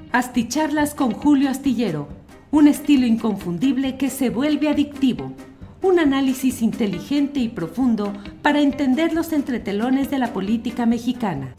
Asticharlas con Julio Astillero, un estilo inconfundible que se vuelve adictivo. Un análisis inteligente y profundo para entender los entretelones de la política mexicana.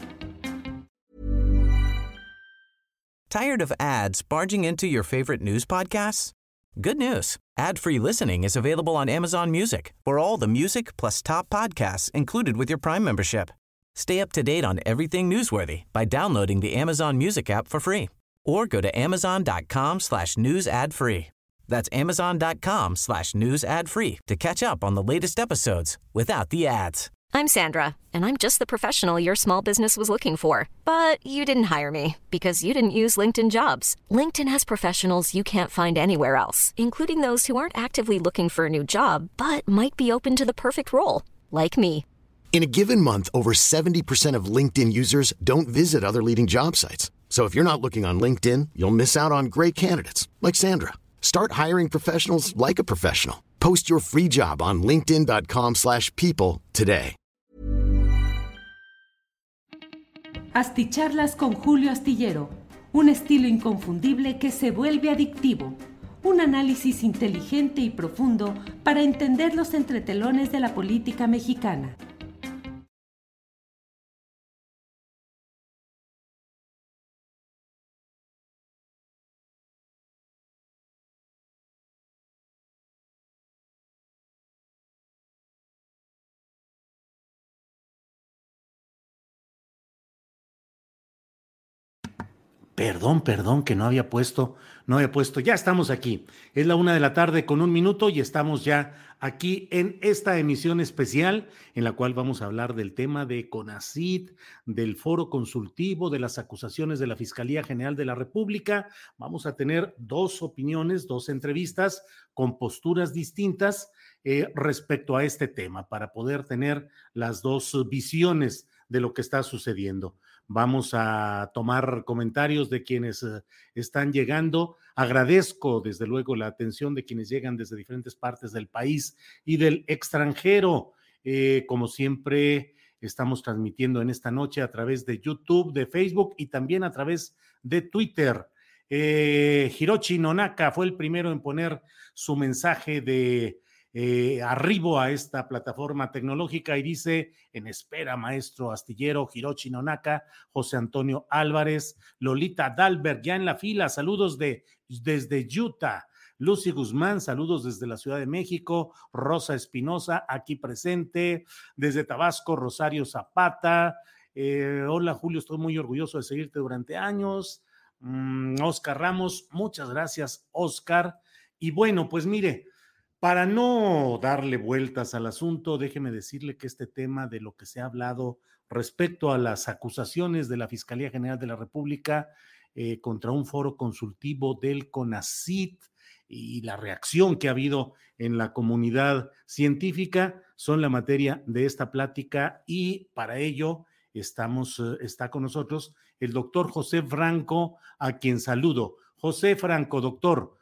Tired of ads barging into your favorite news podcasts? Good news. Ad-free listening is available on Amazon Music for all the music plus top podcasts included with your Prime membership. Stay up to date on everything newsworthy by downloading the Amazon Music app for free or go to amazon.com/news ad free. That's amazon.com/news ad free to catch up on the latest episodes without the ads. I'm Sandra, and I'm just the professional your small business was looking for. But you didn't hire me because you didn't use LinkedIn Jobs. LinkedIn has professionals you can't find anywhere else, including those who aren't actively looking for a new job, but might be open to the perfect role, like me. In a given month, over 70% of LinkedIn users don't visit other leading job sites. So if you're not looking on LinkedIn, you'll miss out on great candidates like Sandra. Start hiring professionals like a professional. Post your free job on linkedin.com/people today. Asticharlas con Julio Astillero, un estilo inconfundible que se vuelve adictivo. Un análisis inteligente y profundo para entender los entretelones de la política mexicana. Perdón, que no había puesto. Ya estamos aquí. Es la 1:00 p.m. y estamos ya aquí en esta emisión especial en la cual vamos a hablar del tema de CONACYT, del foro consultivo, de las acusaciones de la Fiscalía General de la República. Vamos a tener dos opiniones, dos entrevistas con posturas distintas respecto a este tema para poder tener las dos visiones de lo que está sucediendo. Vamos a tomar comentarios de quienes están llegando. Agradezco desde luego la atención de quienes llegan desde diferentes partes del país y del extranjero. Como siempre, estamos transmitiendo en esta noche a través de YouTube, de Facebook y también a través de Twitter. Hiroshi Nonaka fue el primero en poner su mensaje de arribo a esta plataforma tecnológica y dice: en espera, maestro Astillero. Hiroshi Nonaka, José Antonio Álvarez, Lolita Dalberg ya en la fila, saludos desde Utah. Lucy Guzmán, saludos desde la Ciudad de México. Rosa Espinosa, aquí presente. Desde Tabasco, Rosario Zapata. Hola Julio, estoy muy orgulloso de seguirte durante años. Oscar Ramos, muchas gracias Oscar. Y bueno, pues mire, para no darle vueltas al asunto, déjeme decirle que este tema de lo que se ha hablado respecto a las acusaciones de la Fiscalía General de la República contra un foro consultivo del CONACYT y la reacción que ha habido en la comunidad científica son la materia de esta plática, y para ello está con nosotros el doctor José Franco, a quien saludo. José Franco, doctor,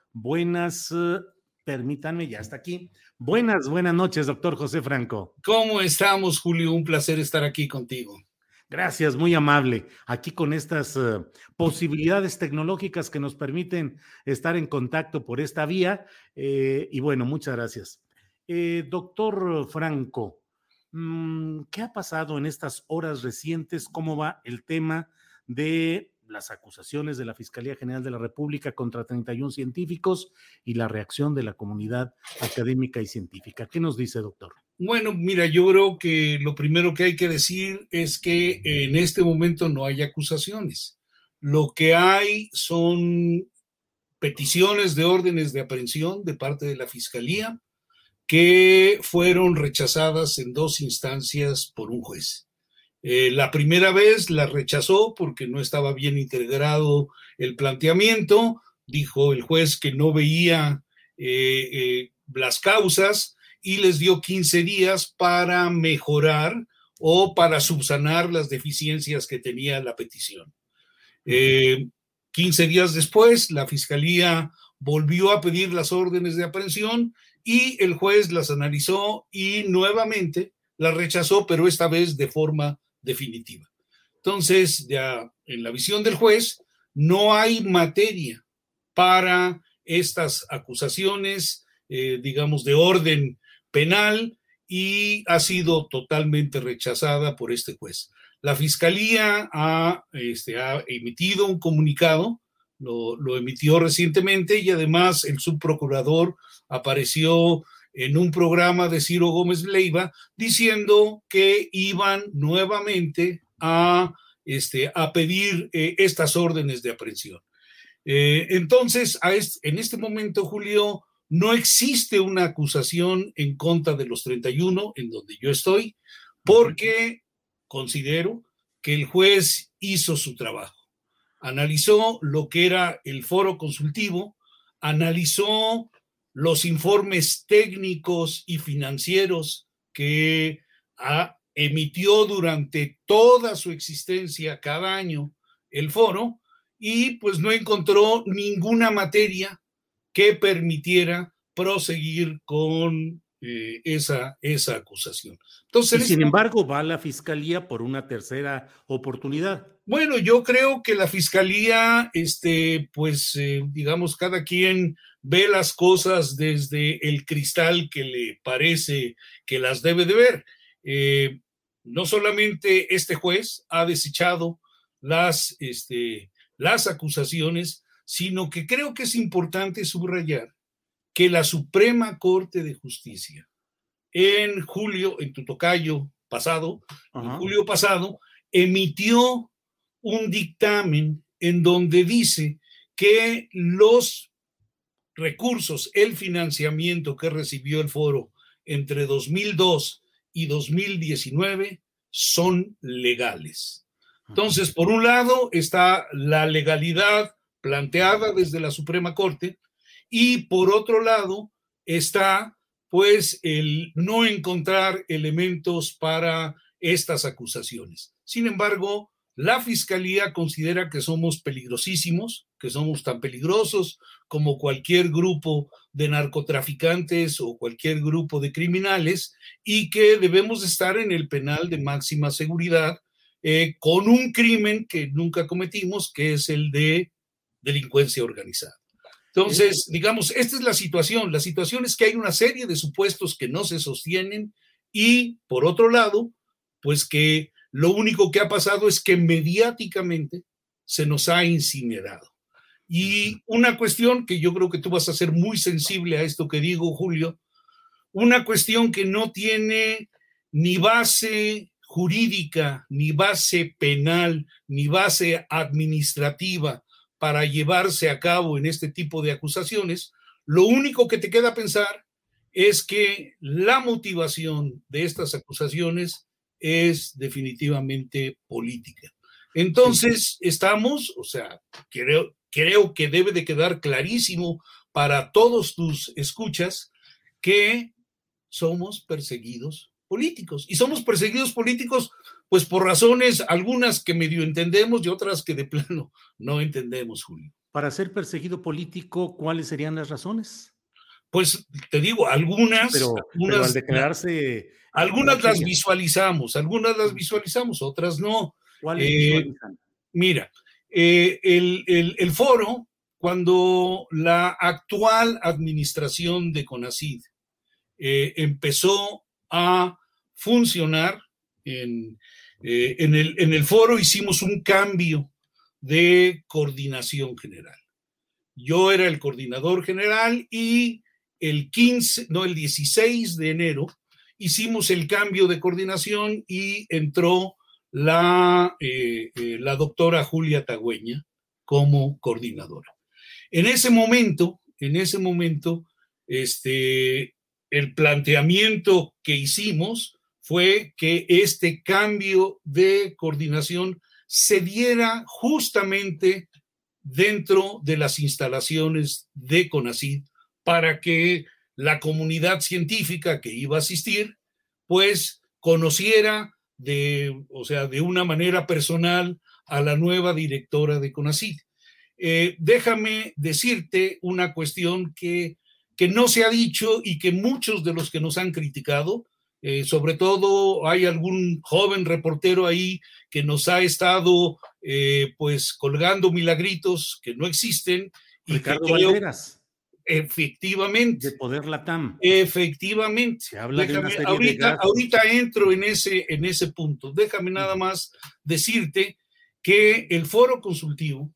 permítanme, ya está aquí. Buenas noches, doctor José Franco. ¿Cómo estamos, Julio? Un placer estar aquí contigo. Gracias, muy amable. Aquí con estas posibilidades tecnológicas que nos permiten estar en contacto por esta vía. Y bueno, muchas gracias. Doctor Franco, ¿qué ha pasado en estas horas recientes? ¿Cómo va el tema de las acusaciones de la Fiscalía General de la República contra 31 científicos y la reacción de la comunidad académica y científica? ¿Qué nos dice, doctor? Bueno, mira, yo creo que lo primero que hay que decir es que en este momento no hay acusaciones. Lo que hay son peticiones de órdenes de aprehensión de parte de la Fiscalía que fueron rechazadas en 2 instancias por un juez. La primera vez la rechazó porque no estaba bien integrado el planteamiento. Dijo el juez que no veía las causas y les dio 15 días para mejorar o para subsanar las deficiencias que tenía la petición. 15 días después, la Fiscalía volvió a pedir las órdenes de aprehensión y el juez las analizó y nuevamente las rechazó, pero esta vez de forma definitiva. Entonces, ya en la visión del juez, no hay materia para estas acusaciones, digamos, de orden penal, y ha sido totalmente rechazada por este juez. La Fiscalía ha emitido un comunicado, lo emitió recientemente, y además el subprocurador apareció en un programa de Ciro Gómez Leiva diciendo que iban nuevamente a pedir estas órdenes de aprehensión. Entonces, en este momento, Julio, no existe una acusación en contra de los 31 en donde yo estoy, porque considero que el juez hizo su trabajo. Analizó lo que era el foro consultivo, analizó los informes técnicos y financieros que emitió durante toda su existencia cada año el foro, y pues no encontró ninguna materia que permitiera proseguir con esa acusación. Entonces, y sin embargo, va la Fiscalía por una tercera oportunidad. Bueno, yo creo que la Fiscalía, digamos, cada quien ve las cosas desde el cristal que le parece que las debe de ver. No solamente este juez ha desechado las acusaciones, sino que creo que es importante subrayar que la Suprema Corte de Justicia en tu tocayo pasado, en julio pasado, emitió un dictamen en donde dice que los recursos, el financiamiento que recibió el foro entre 2002 y 2019 son legales. Entonces, por un lado está la legalidad planteada desde la Suprema Corte, y por otro lado está pues el no encontrar elementos para estas acusaciones. Sin embargo, la Fiscalía considera que somos peligrosísimos, que somos tan peligrosos como cualquier grupo de narcotraficantes o cualquier grupo de criminales, y que debemos estar en el penal de máxima seguridad con un crimen que nunca cometimos, que es el de delincuencia organizada. Entonces, digamos, esta es la situación. La situación es que hay una serie de supuestos que no se sostienen, y por otro lado, pues que lo único que ha pasado es que mediáticamente se nos ha incinerado. Y una cuestión que yo creo que tú vas a ser muy sensible a esto que digo, Julio, una cuestión que no tiene ni base jurídica, ni base penal, ni base administrativa para llevarse a cabo en este tipo de acusaciones. Lo único que te queda pensar es que la motivación de estas acusaciones es definitivamente política. Entonces, estamos, o sea, creo que debe de quedar clarísimo para todos tus escuchas que somos perseguidos políticos. Y somos perseguidos políticos pues por razones, algunas que medio entendemos y otras que de plano no entendemos, Julio. Para ser perseguido político, ¿cuáles serían las razones? Pues te digo, algunas... Pero al declararse... Algunas las visualizamos, otras no. ¿Cuáles visualizan? Mira, el foro, cuando la actual administración de CONACYT empezó a funcionar en el foro, hicimos un cambio de coordinación general. Yo era el coordinador general, y el 16 de enero hicimos el cambio de coordinación y entró la doctora Julia Tagüeña como coordinadora. En ese momento, el planteamiento que hicimos fue que este cambio de coordinación se diera justamente dentro de las instalaciones de CONACYT, para que la comunidad científica que iba a asistir pues conociera de una manera personal a la nueva directora de CONACYT. Déjame decirte una cuestión que no se ha dicho y que muchos de los que nos han criticado Sobre todo hay algún joven reportero ahí que nos ha estado pues colgando milagritos que no existen. Y Ricardo que creo, Valderas. Efectivamente. De Poder Latam. Efectivamente. Se habla de una serie de gastos. Ahorita entro en ese punto. Déjame nada más decirte que el foro consultivo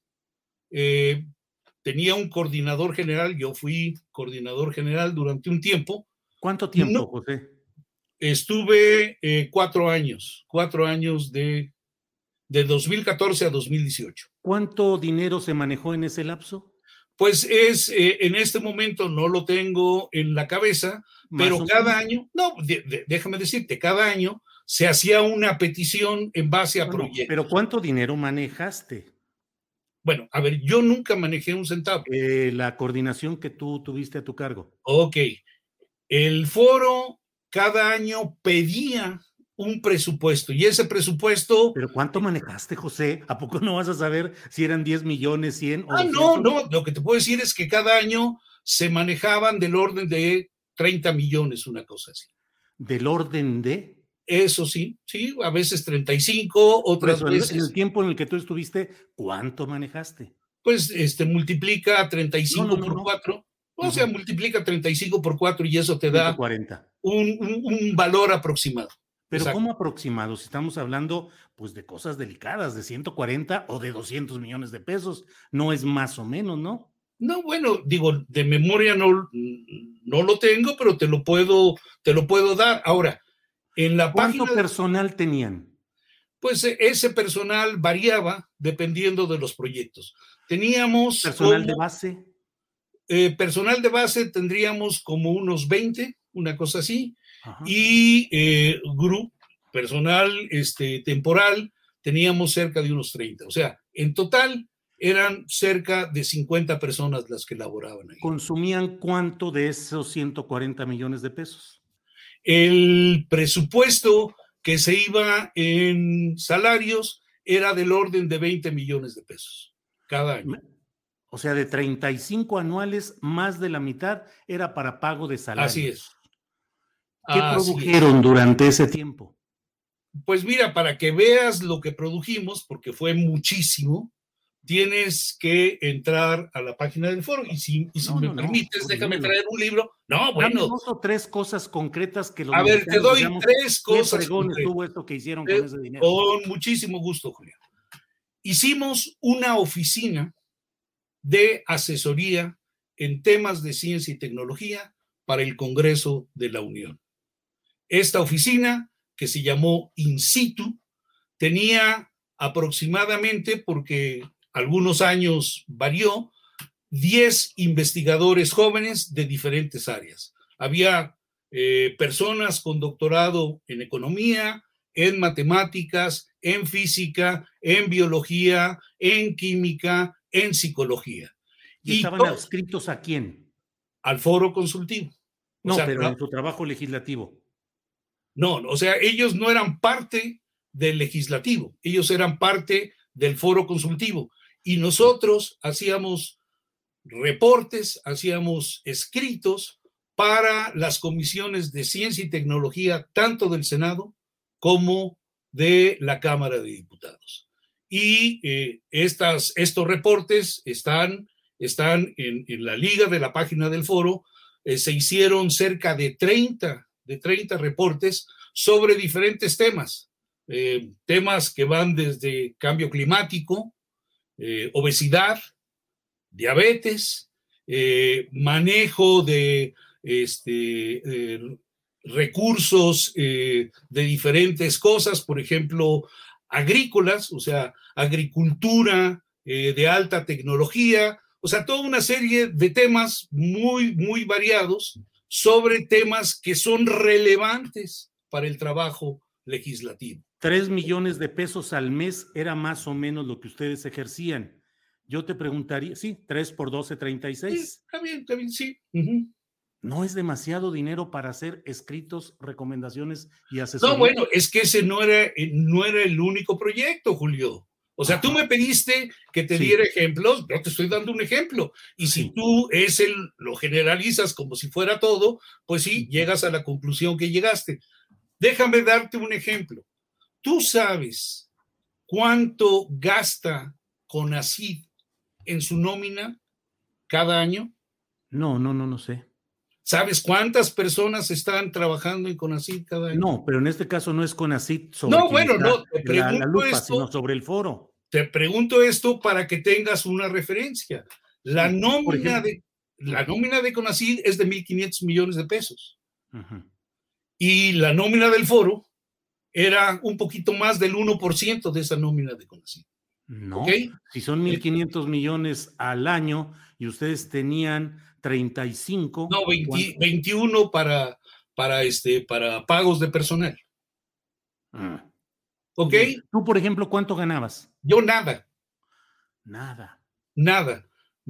tenía un coordinador general. Yo fui coordinador general durante un tiempo. ¿Cuánto tiempo, José? Estuve 4 años de 2014 a 2018. ¿Cuánto dinero se manejó en ese lapso? Pues en este momento no lo tengo en la cabeza, pero cada año, déjame decirte, cada año se hacía una petición en base a proyectos. Pero ¿cuánto dinero manejaste? Bueno, a ver, yo nunca manejé un centavo. La coordinación que tú tuviste a tu cargo. Ok. El foro cada año pedía un presupuesto y ese presupuesto... ¿Pero cuánto manejaste, José? ¿A poco no vas a saber si eran 10 millones, 100 o 200? No, lo que te puedo decir es que cada año se manejaban del orden de 30 millones, una cosa así. ¿Del orden de? Eso sí, a veces 35, otras veces... En el tiempo en el que tú estuviste, ¿cuánto manejaste? Pues multiplica 35 por 4, o sea, multiplica 35 por 4 y eso te da 140. Un valor aproximado. Pero Exacto. ¿cómo aproximado? Si estamos hablando pues de cosas delicadas, de 140 o de 200 millones de pesos, no es más o menos, ¿no? No, bueno, digo, de memoria no lo tengo, pero te lo puedo dar. Ahora, en la página... ¿Cuánto personal tenían? Pues ese personal variaba dependiendo de los proyectos. Teníamos... ¿Personal de base? Personal de base tendríamos como unos 20, una cosa así. Ajá. Y personal temporal teníamos cerca de unos 30. O sea, en total eran cerca de 50 personas las que laboraban ahí. ¿Consumían cuánto de esos 140 millones de pesos? El presupuesto que se iba en salarios era del orden de 20 millones de pesos cada año. O sea, de 35 anuales, más de la mitad era para pago de salarios. Así es. ¿Qué produjeron durante ese tiempo? Pues mira, para que veas lo que produjimos, porque fue muchísimo, tienes que entrar a la página del foro. Y si me permites, déjame traer un libro. No, bueno. Dame 2 o 3 cosas concretas que los... A ver, te doy 3 cosas. ¿Qué fregones tuvo esto que hicieron con ese dinero? Con muchísimo gusto, Julián. Hicimos una oficina de asesoría en temas de ciencia y tecnología para el Congreso de la Unión. Esta oficina, que se llamó In Situ, tenía aproximadamente, porque algunos años varió, 10 investigadores jóvenes de diferentes áreas. Había personas con doctorado en economía, en matemáticas, en física, en biología, en química, en psicología. ¿Y estaban adscritos a quién? Al foro consultivo. No, pero en su trabajo legislativo. No, o sea, ellos no eran parte del legislativo, ellos eran parte del foro consultivo. Y nosotros hacíamos reportes, hacíamos escritos para las comisiones de ciencia y tecnología, tanto del Senado como de la Cámara de Diputados. Y estos reportes están en la liga de la página del foro. Se hicieron cerca de 30 reportes sobre diferentes temas. Temas que van desde cambio climático, obesidad, diabetes, manejo de recursos de diferentes cosas, por ejemplo, agrícolas, o sea, agricultura de alta tecnología, o sea, toda una serie de temas muy, muy variados sobre temas que son relevantes para el trabajo legislativo. 3 millones de pesos al mes era más o menos lo que ustedes ejercían. Yo te preguntaría, sí, 3 por 12, 36. Sí, está bien, sí. ¿No es demasiado dinero para hacer escritos, recomendaciones y asesoría? No, bueno, es que ese no era el único proyecto, Julio. O sea, tú me pediste que te diera ejemplos, yo te estoy dando un ejemplo. Y si tú lo generalizas como si fuera todo, pues sí, llegas a la conclusión que llegaste. Déjame darte un ejemplo. ¿Tú sabes cuánto gasta CONACYT en su nómina cada año? No sé. ¿Sabes cuántas personas están trabajando en CONACYT cada año? No, pero en este caso no es CONACYT sobre no, bueno, no, te pregunto la lupa, esto, sino sobre el foro. Te pregunto esto para que tengas una referencia. La nómina de CONACYT es de 1,500 millones de pesos. Uh-huh. Y la nómina del foro era un poquito más del 1% de esa nómina de CONACYT. No, ¿Okay? Si son 1,500 millones al año y ustedes tenían 35. No, 21 para pagos de personal. ¿Ok? Tú, por ejemplo, ¿cuánto ganabas? Yo nada. Nada.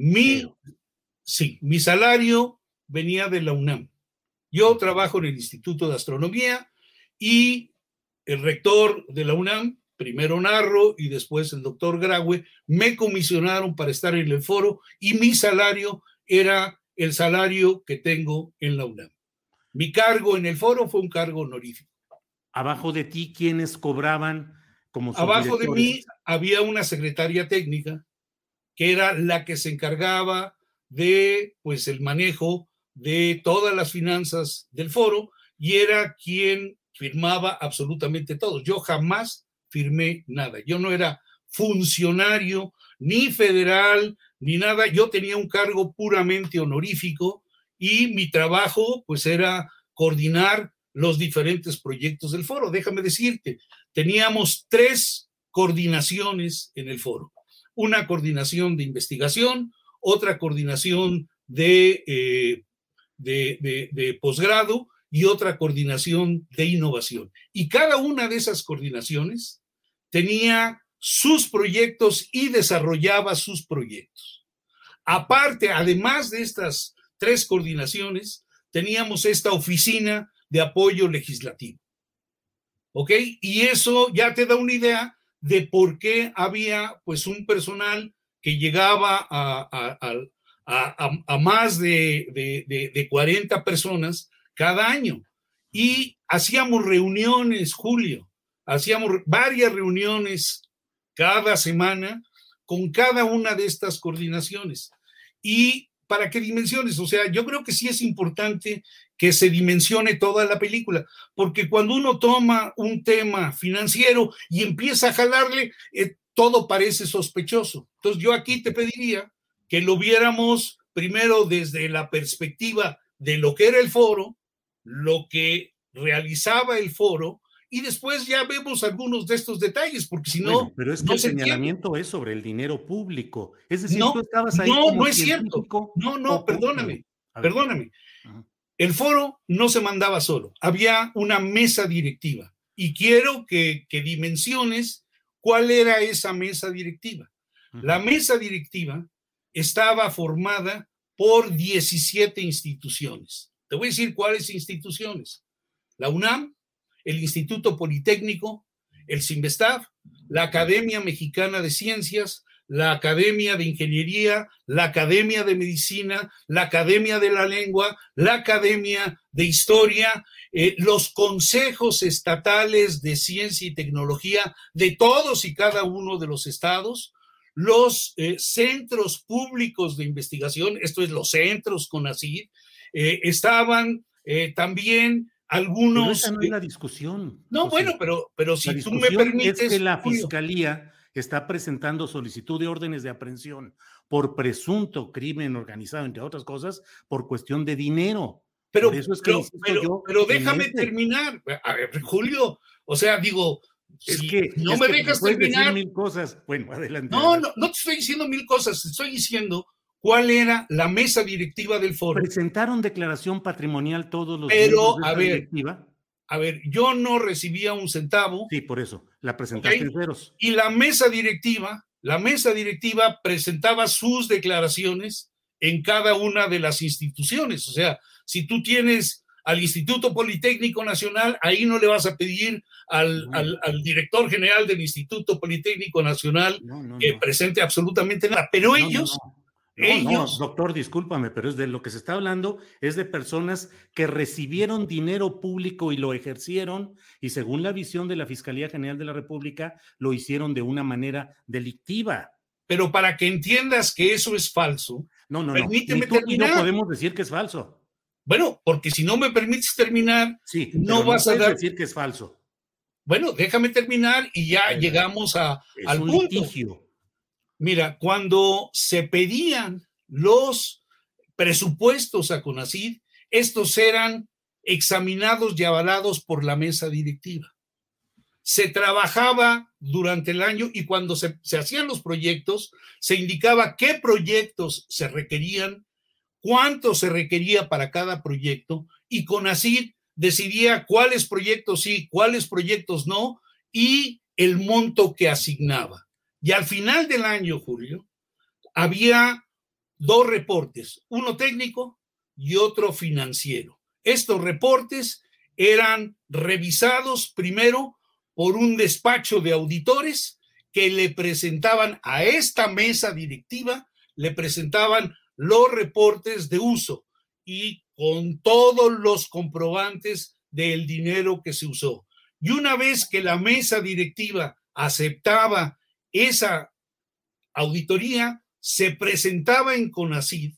Mi salario venía de la UNAM. Yo trabajo en el Instituto de Astronomía y el rector de la UNAM, primero Narro y después el doctor Graue, me comisionaron para estar en el foro y mi salario era el salario que tengo en la UNAM. Mi cargo en el foro fue un cargo honorífico. Abajo de ti, ¿quiénes cobraban como Abajo de mí había una secretaria técnica que era la que se encargaba de, pues, el manejo de todas las finanzas del foro y era quien firmaba absolutamente todo. Yo jamás firmé nada. Yo no era funcionario ni federal ni nada. Yo tenía un cargo puramente honorífico y mi trabajo, pues, era coordinar los diferentes proyectos del foro. Déjame decirte, teníamos 3 coordinaciones en el foro. Una coordinación de investigación, otra coordinación de posgrado y otra coordinación de innovación. Y cada una de esas coordinaciones tenía sus proyectos y desarrollaba sus proyectos. Aparte, además de estas 3 coordinaciones, teníamos esta oficina de apoyo legislativo. ¿Ok? Y eso ya te da una idea de por qué había, pues, un personal que llegaba a más de 40 personas cada año. Y hacíamos reuniones, Julio, hacíamos varias reuniones cada semana con cada una de estas coordinaciones. ¿Y para qué dimensiones? O sea, yo creo que sí es importante que se dimensione toda la película, porque cuando uno toma un tema financiero y empieza a jalarle, todo parece sospechoso. Entonces yo aquí te pediría que lo viéramos primero desde la perspectiva de lo que era el foro, lo que realizaba el foro, y después ya vemos algunos de estos detalles, porque si no... Bueno, pero es que no el señalamiento es sobre el dinero público. Es decir, no, tú estabas ahí no, como no es cierto. No, perdóname. Uh-huh. El foro no se mandaba solo. Había una mesa directiva. Y quiero que dimensiones cuál era esa mesa directiva. Uh-huh. La mesa directiva estaba formada por 17 instituciones. Te voy a decir cuáles instituciones. La UNAM, el Instituto Politécnico, el CIMBESTAF, la Academia Mexicana de Ciencias, la Academia de Ingeniería, la Academia de Medicina, la Academia de la Lengua, la Academia de Historia, los consejos estatales de ciencia y tecnología de todos y cada uno de los estados, los centros públicos de investigación, esto es los centros CONACYT, estaban también algunos... Pero esa no es la discusión. No, José. Bueno, pero si tú me permites... Es que la Fiscalía está presentando solicitud de órdenes de aprehensión por presunto crimen organizado, entre otras cosas, por cuestión de dinero. Pero, por eso es que pero déjame terminar. A ver, Julio, o sea, digo... Es que no me dejas terminar. Decir 1000 cosas. Bueno, adelante. No te estoy diciendo 1000 cosas, te estoy diciendo cuál era la mesa directiva del foro. Presentaron declaración patrimonial todos los miembros de esa directiva. A ver, yo no recibía un centavo. Sí, por eso, la presentaste en ceros. Y la mesa directiva presentaba sus declaraciones en cada una de las instituciones. O sea, si tú tienes al Instituto Politécnico Nacional, ahí no le vas a pedir al director general del Instituto Politécnico Nacional que presente absolutamente nada. Pero ellos No, doctor, discúlpame, pero es de lo que se está hablando, es de personas que recibieron dinero público y lo ejercieron, y según la visión de la Fiscalía General de la República, lo hicieron de una manera delictiva. Pero para que entiendas que eso es falso, permíteme ni tú terminar. Ni no podemos decir que es falso. Bueno, porque si no me permites terminar, sí, no vas a decir que es falso. Bueno, déjame terminar y ya llegamos al punto. Litigio. Mira, cuando se pedían los presupuestos a CONACYT, estos eran examinados y avalados por la mesa directiva. Se trabajaba durante el año y cuando se hacían los proyectos, se indicaba qué proyectos se requerían, cuánto se requería para cada proyecto, y CONACYT decidía cuáles proyectos sí, cuáles proyectos no, y el monto que asignaba. Y al final del año, Julio, había 2 reportes, uno técnico y otro financiero. Estos reportes eran revisados primero por un despacho de auditores que le presentaban a esta mesa directiva, le presentaban los reportes de uso y con todos los comprobantes del dinero que se usó. Y una vez que la mesa directiva aceptaba esa auditoría, se presentaba en CONACYT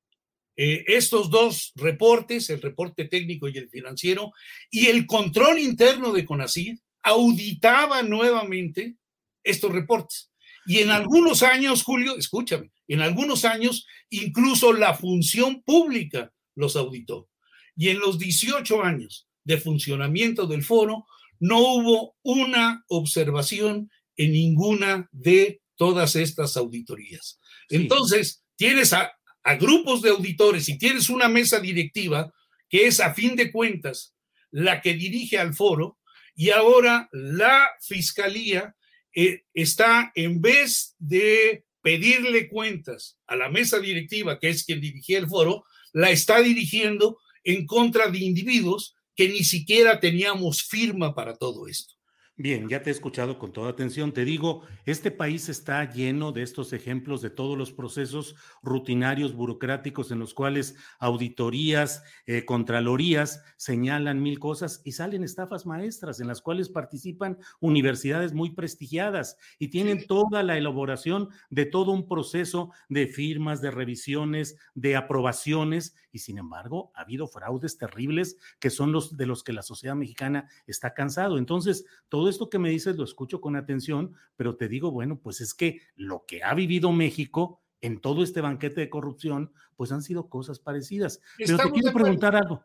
estos 2 reportes, el reporte técnico y el financiero, y el control interno de CONACYT auditaba nuevamente estos reportes. Y en algunos años, Julio, escúchame, en algunos años incluso la función pública los auditó. Y en los 18 años de funcionamiento del foro no hubo una observación en ninguna de todas estas auditorías. Sí. Entonces, tienes a grupos de auditores y tienes una mesa directiva que es, a fin de cuentas, la que dirige al foro, y ahora la Fiscalía está, en vez de pedirle cuentas a la mesa directiva, que es quien dirigía el foro, la está dirigiendo en contra de individuos que ni siquiera teníamos firma para todo esto. Bien, ya te he escuchado con toda atención. Te digo, este país está lleno de estos ejemplos de todos los procesos rutinarios, burocráticos, en los cuales auditorías, contralorías señalan 1000 cosas y salen estafas maestras en las cuales participan universidades muy prestigiadas y tienen toda la elaboración de todo un proceso de firmas, de revisiones, de aprobaciones, y sin embargo ha habido fraudes terribles que son los de los que la sociedad mexicana está cansado. Entonces, todo esto que me dices lo escucho con atención, pero te digo, bueno, pues es que lo que ha vivido México en todo este banquete de corrupción, pues han sido cosas parecidas. Pero te quiero preguntar algo,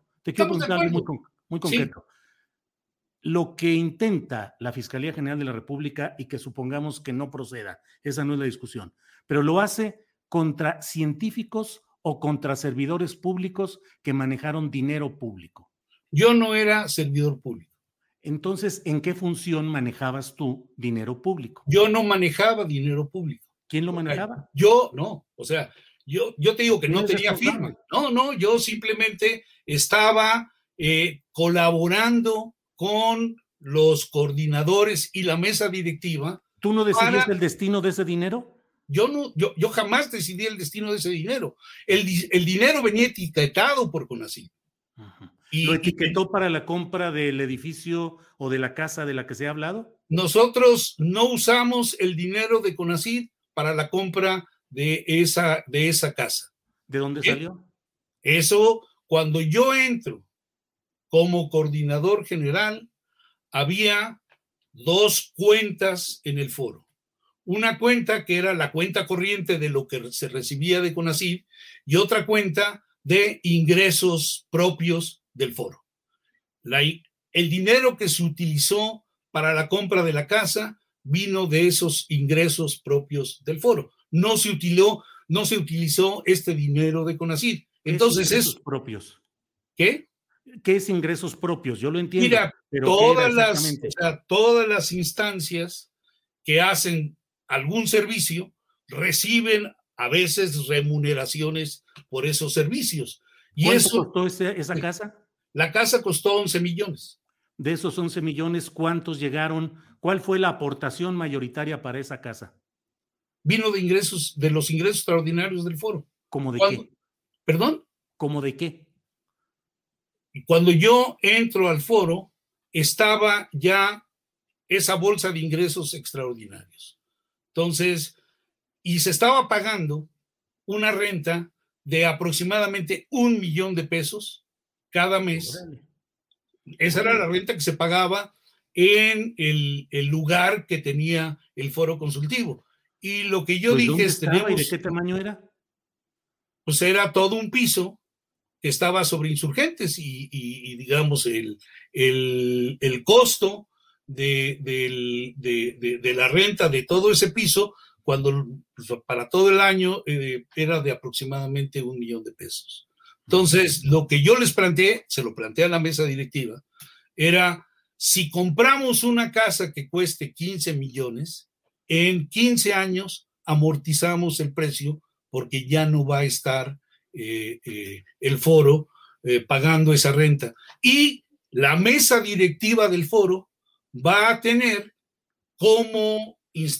muy concreto. Sí. Lo que intenta la Fiscalía General de la República, y que supongamos que no proceda, esa no es la discusión, pero lo hace contra científicos o contra servidores públicos que manejaron dinero público. Yo no era servidor público. Entonces, ¿en qué función manejabas tú dinero público? Yo no manejaba dinero público. ¿Quién lo manejaba? Yo no, o sea, yo te digo que no tenía firma. No, yo simplemente estaba colaborando con los coordinadores y la mesa directiva. ¿Tú no decidías el destino de ese dinero? Yo jamás decidí el destino de ese dinero. El dinero venía etiquetado por CONACYT. Ajá. ¿Lo etiquetó para la compra del edificio o de la casa de la que se ha hablado? Nosotros no usamos el dinero de CONACYT para la compra de esa casa. ¿De dónde salió? Eso, cuando yo entro como coordinador general, había 2 cuentas en el foro. Una cuenta que era la cuenta corriente de lo que se recibía de CONACYT y otra cuenta de ingresos propios del foro. El dinero que se utilizó para la compra de la casa vino de esos ingresos propios del foro. No se utilizó este dinero de CONACYT. Entonces, ingresos propios. ¿Qué? ¿Qué es ingresos propios? Yo lo entiendo. Mira, pero todas las instancias que hacen algún servicio reciben a veces remuneraciones por esos servicios. ¿Cuánto costó esa casa? La casa costó 11 millones. De esos 11 millones, ¿cuántos llegaron? ¿Cuál fue la aportación mayoritaria para esa casa? vino de los ingresos extraordinarios del foro. ¿Cómo de qué? ¿Perdón? ¿Cómo de qué? Cuando yo entro al foro, estaba ya esa bolsa de ingresos extraordinarios. Entonces, y se estaba pagando una renta de aproximadamente $1,000,000 cada mes. Órale. Esa era la renta que se pagaba en el lugar que tenía el foro consultivo. Y lo que yo Pues, dije ¿dónde es, estaba y de qué tamaño era? pues era todo un piso que estaba sobre Insurgentes y digamos, el costo de la renta de todo ese piso, cuando pues, para todo el año era de aproximadamente $1,000,000. Entonces, lo que yo les planteé, se lo planteé a la mesa directiva, era, si compramos una casa que cueste 15 millones, en 15 años amortizamos el precio porque ya no va a estar el foro pagando esa renta. Y la mesa directiva del foro va a tener como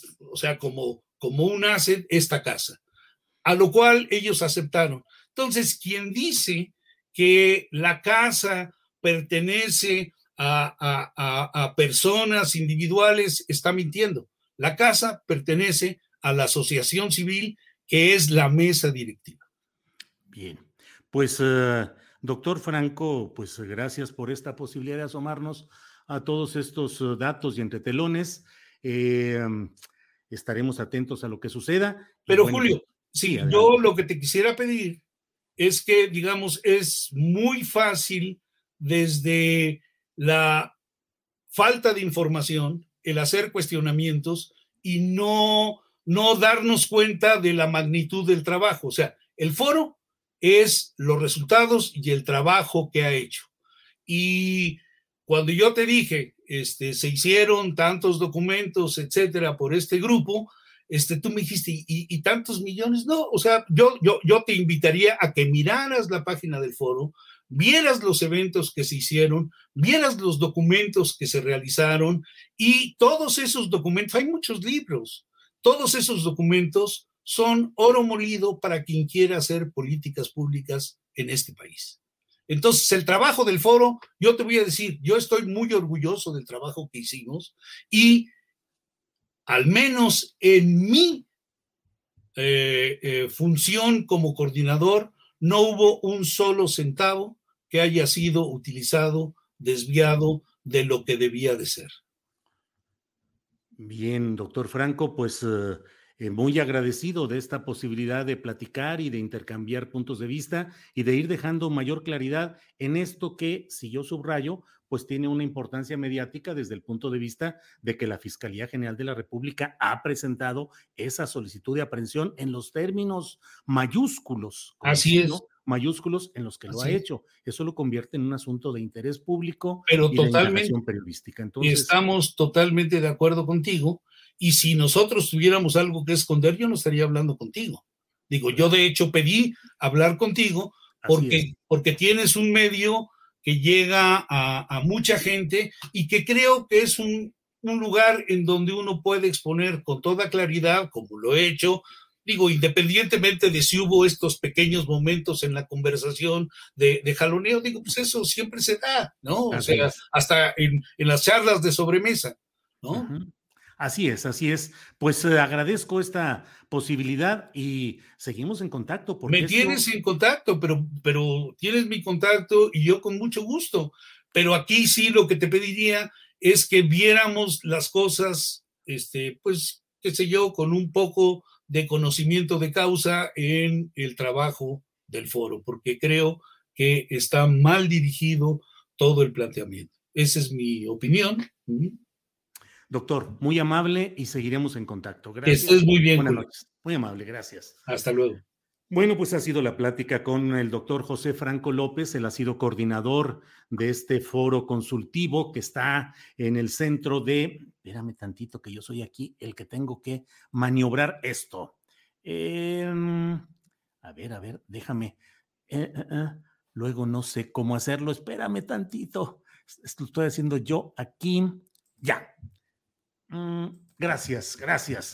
un asset esta casa, a lo cual ellos aceptaron. Entonces, quien dice que la casa pertenece a personas individuales está mintiendo. La casa pertenece a la asociación civil, que es la mesa directiva. Bien, pues doctor Franco, pues gracias por esta posibilidad de asomarnos a todos estos datos y entretelones. Estaremos atentos a lo que suceda. Pero bueno, Julio, sí, yo lo que te quisiera pedir es que, digamos, es muy fácil desde la falta de información, el hacer cuestionamientos y no darnos cuenta de la magnitud del trabajo. O sea, el foro es los resultados y el trabajo que ha hecho. Y cuando yo te dije, se hicieron tantos documentos, etcétera, por este grupo, tú me dijiste, ¿y tantos millones? No, o sea, yo te invitaría a que miraras la página del foro, vieras los eventos que se hicieron, vieras los documentos que se realizaron, y todos esos documentos, hay muchos libros, todos esos documentos son oro molido para quien quiera hacer políticas públicas en este país. Entonces, el trabajo del foro, yo te voy a decir, yo estoy muy orgulloso del trabajo que hicimos y al menos en mi función como coordinador, no hubo un solo centavo que haya sido utilizado, desviado de lo que debía de ser. Bien, doctor Franco, pues muy agradecido de esta posibilidad de platicar y de intercambiar puntos de vista y de ir dejando mayor claridad en esto que, si yo subrayo, pues tiene una importancia mediática desde el punto de vista de que la Fiscalía General de la República ha presentado esa solicitud de aprehensión en los términos mayúsculos. Así es. ¿no? Mayúsculos en los que lo ha hecho. Eso lo convierte en un asunto de interés público pero y totalmente, de indagación periodística. Entonces, estamos totalmente de acuerdo contigo, y si nosotros tuviéramos algo que esconder, yo no estaría hablando contigo. Digo, yo de hecho pedí hablar contigo porque tienes un medio que llega a mucha gente y que creo que es un lugar en donde uno puede exponer con toda claridad, como lo he hecho. Digo, independientemente de si hubo estos pequeños momentos en la conversación de jaloneo, digo, pues eso siempre se da, ¿no? O sea, hasta en las charlas de sobremesa, ¿no? Uh-huh. Así es. Pues agradezco esta posibilidad y seguimos en contacto. Me tienes en contacto, pero tienes mi contacto y yo con mucho gusto. Pero aquí sí lo que te pediría es que viéramos las cosas, pues, qué sé yo, con un poco de conocimiento de causa en el trabajo del foro, porque creo que está mal dirigido todo el planteamiento. Esa es mi opinión. Doctor, muy amable y seguiremos en contacto. Gracias. Que estés muy bien. Buenas noches. Muy amable, gracias. Hasta luego. Bueno, pues ha sido la plática con el doctor José Franco López. Él ha sido coordinador de este foro consultivo que está en el centro de... Espérame tantito que yo soy aquí el que tengo que maniobrar esto. A ver, déjame. Luego no sé cómo hacerlo. Espérame tantito. Esto estoy haciendo yo aquí. Ya. Gracias.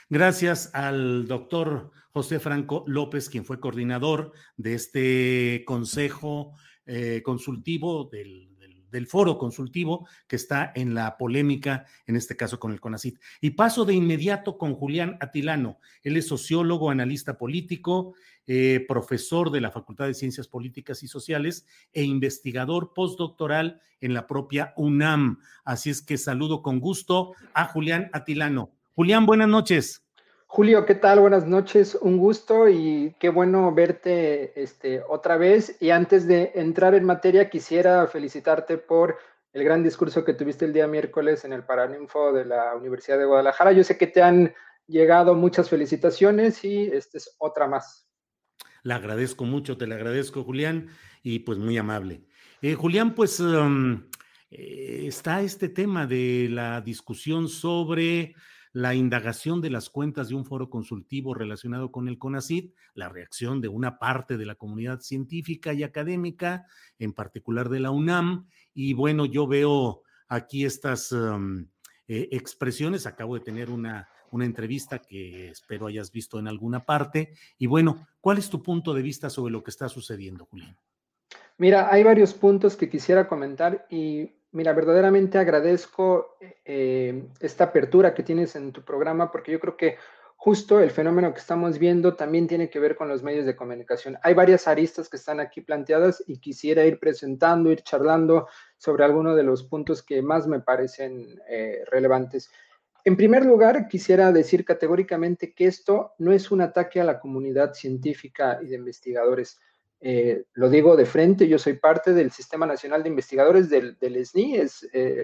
Gracias al doctor José Franco López, quien fue coordinador de este consejo consultivo del foro consultivo que está en la polémica, en este caso con el CONACYT. Y paso de inmediato con Julián Atilano. Él es sociólogo, analista político, profesor de la Facultad de Ciencias Políticas y Sociales e investigador postdoctoral en la propia UNAM. Así es que saludo con gusto a Julián Atilano. Julián, buenas noches. Julio, ¿qué tal? Buenas noches, un gusto y qué bueno verte otra vez. Y antes de entrar en materia, quisiera felicitarte por el gran discurso que tuviste el día miércoles en el Paraninfo de la Universidad de Guadalajara. Yo sé que te han llegado muchas felicitaciones y esta es otra más. La agradezco mucho, te la agradezco, Julián, y pues muy amable. Julián, pues está este tema de la discusión sobre la indagación de las cuentas de un foro consultivo relacionado con el CONACYT, la reacción de una parte de la comunidad científica y académica, en particular de la UNAM, y bueno, yo veo aquí estas expresiones. Acabo de tener una entrevista que espero hayas visto en alguna parte, y bueno, ¿cuál es tu punto de vista sobre lo que está sucediendo, Julián? Mira, hay varios puntos que quisiera comentar y mira, verdaderamente agradezco esta apertura que tienes en tu programa porque yo creo que justo el fenómeno que estamos viendo también tiene que ver con los medios de comunicación. Hay varias aristas que están aquí planteadas y quisiera ir presentando, ir charlando sobre algunos de los puntos que más me parecen relevantes. En primer lugar, quisiera decir categóricamente que esto no es un ataque a la comunidad científica y de investigadores. Lo digo de frente, yo soy parte del Sistema Nacional de Investigadores del SNI, es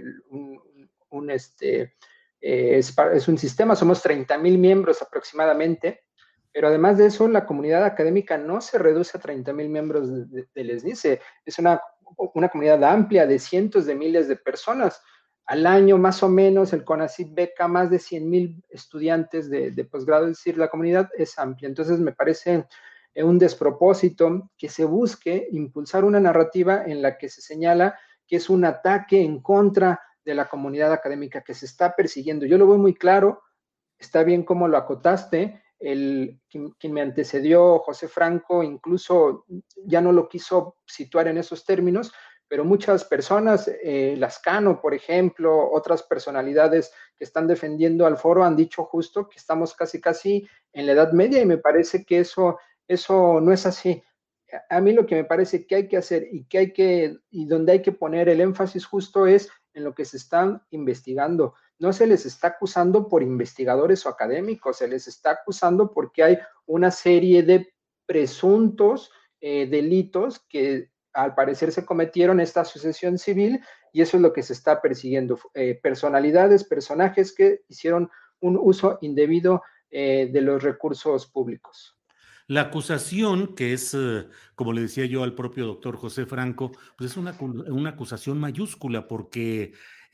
un sistema, somos 30,000 miembros aproximadamente, pero además de eso, la comunidad académica no se reduce a 30,000 miembros del SNI, es una comunidad amplia de cientos de miles de personas. Al año, más o menos, el CONACYT beca más de 100,000 estudiantes de posgrado, es decir, la comunidad es amplia. Entonces, me parece un despropósito que se busque impulsar una narrativa en la que se señala que es un ataque en contra de la comunidad académica que se está persiguiendo. Yo lo veo muy claro, está bien como lo acotaste, quien me antecedió, José Franco, incluso ya no lo quiso situar en esos términos, pero muchas personas, Lascano, por ejemplo, otras personalidades que están defendiendo al foro han dicho justo que estamos casi en la Edad Media y me parece que eso no es así. A mí lo que me parece que hay que hacer y donde hay que poner el énfasis justo es en lo que se están investigando. No se les está acusando por investigadores o académicos, se les está acusando porque hay una serie de presuntos delitos que al parecer se cometieron esta asociación civil y eso es lo que se está persiguiendo. Personalidades, personajes que hicieron un uso indebido de los recursos públicos. La acusación, que es, como le decía yo al propio doctor José Franco, pues es una acusación mayúscula porque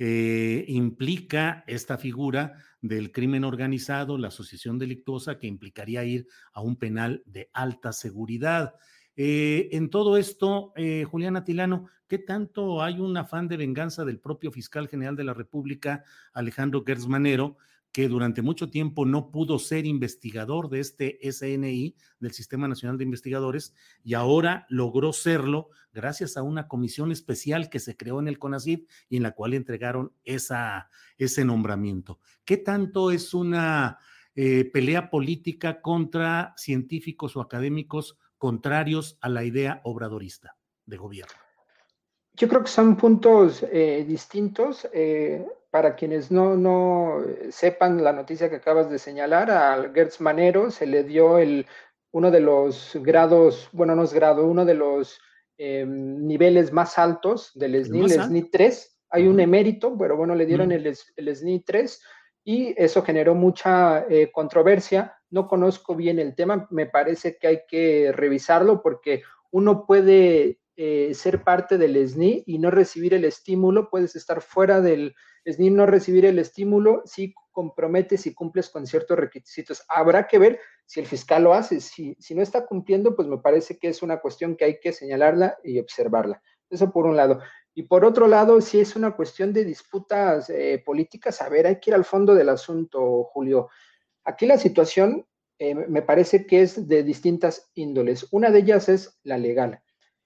implica esta figura del crimen organizado, la asociación delictuosa, que implicaría ir a un penal de alta seguridad. En todo esto, Julián Atilano, ¿qué tanto hay un afán de venganza del propio fiscal general de la República, Alejandro Gertz Manero, que durante mucho tiempo no pudo ser investigador de este SNI, del Sistema Nacional de Investigadores, y ahora logró serlo gracias a una comisión especial que se creó en el CONACYT y en la cual entregaron ese nombramiento? ¿Qué tanto es una pelea política contra científicos o académicos contrarios a la idea obradorista de gobierno? Yo creo que son puntos distintos. Para quienes no sepan la noticia que acabas de señalar, a Gertz Manero se le dio uno de los grados, bueno, no es grado, uno de los niveles más altos del SNI, el SNI 3. Hay un emérito, pero bueno, le dieron el SNI 3 y eso generó mucha controversia. No conozco bien el tema, me parece que hay que revisarlo porque uno puede ser parte del SNI y no recibir el estímulo, puedes estar fuera del SNI, no recibir el estímulo, si comprometes y cumples con ciertos requisitos. Habrá que ver si el fiscal lo hace, si no está cumpliendo, pues me parece que es una cuestión que hay que señalarla y observarla. Eso por un lado. Y por otro lado, si es una cuestión de disputas políticas, a ver, hay que ir al fondo del asunto, Julio. Aquí la situación me parece que es de distintas índoles. Una de ellas es la legal.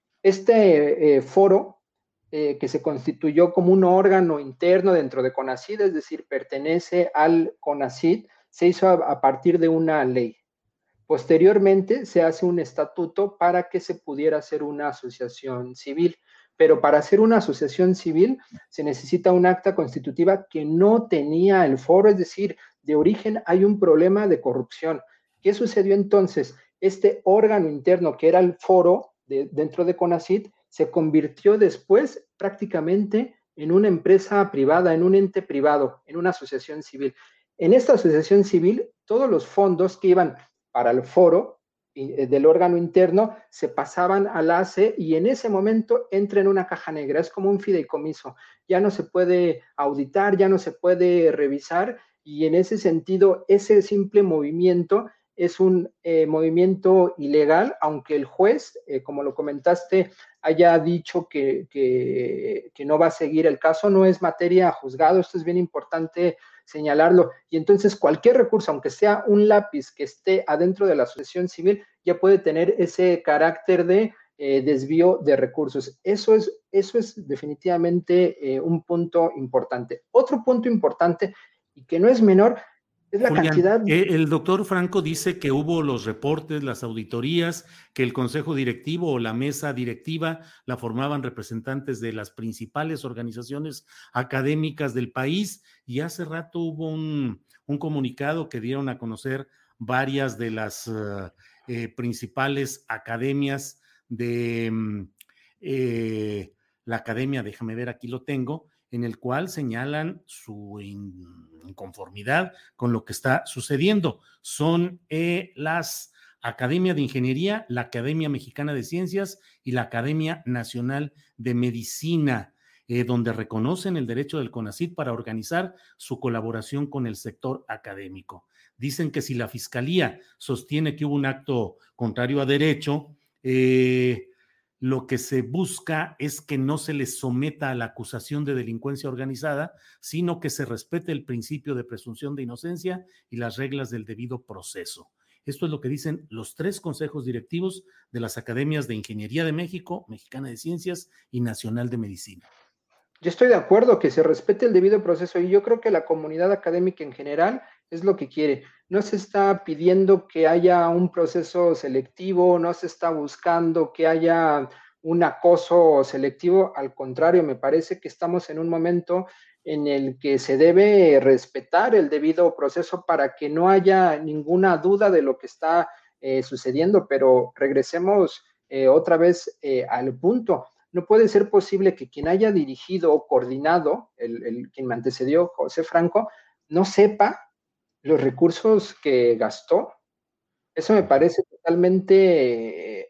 Este foro que se constituyó como un órgano interno dentro de CONACYT, es decir, pertenece al CONACYT, se hizo a partir de una ley. Posteriormente se hace un estatuto para que se pudiera hacer una asociación civil, pero para hacer una asociación civil se necesita un acta constitutiva que no tenía el foro, es decir, de origen hay un problema de corrupción. ¿Qué sucedió entonces? Este órgano interno que era el foro dentro de CONACYT se convirtió después prácticamente en una empresa privada, en un ente privado, en una asociación civil. En esta asociación civil, todos los fondos que iban para el foro del órgano interno se pasaban al ACE y en ese momento entra en una caja negra, es como un fideicomiso, ya no se puede auditar, ya no se puede revisar y en ese sentido ese simple movimiento es un movimiento ilegal, aunque el juez, como lo comentaste, haya dicho que no va a seguir el caso, no es materia a juzgado, esto es bien importante señalarlo, y entonces cualquier recurso, aunque sea un lápiz que esté adentro de la asociación civil, ya puede tener ese carácter de desvío de recursos. Eso es definitivamente un punto importante. Otro punto importante, y que no es menor, es la Julián, cantidad. El doctor Franco dice que hubo los reportes, las auditorías, que el consejo directivo o la mesa directiva la formaban representantes de las principales organizaciones académicas del país y hace rato hubo un comunicado que dieron a conocer varias de las principales academias de la academia, déjame ver, aquí lo tengo, en el cual señalan su inconformidad con lo que está sucediendo. Son las Academia de Ingeniería, la Academia Mexicana de Ciencias y la Academia Nacional de Medicina, donde reconocen el derecho del CONACYT para organizar su colaboración con el sector académico. Dicen que si la Fiscalía sostiene que hubo un acto contrario a derecho, lo que se busca es que no se les someta a la acusación de delincuencia organizada, sino que se respete el principio de presunción de inocencia y las reglas del debido proceso. Esto es lo que dicen los 3 consejos directivos de las Academias de Ingeniería de México, Mexicana de Ciencias y Nacional de Medicina. Yo estoy de acuerdo que se respete el debido proceso y yo creo que la comunidad académica en general es lo que quiere. No se está pidiendo que haya un proceso selectivo, no se está buscando que haya un acoso selectivo, al contrario, me parece que estamos en un momento en el que se debe respetar el debido proceso para que no haya ninguna duda de lo que está sucediendo, pero regresemos otra vez al punto. No puede ser posible que quien haya dirigido o coordinado, quien me antecedió, José Franco, no sepa los recursos que gastó. Eso me parece totalmente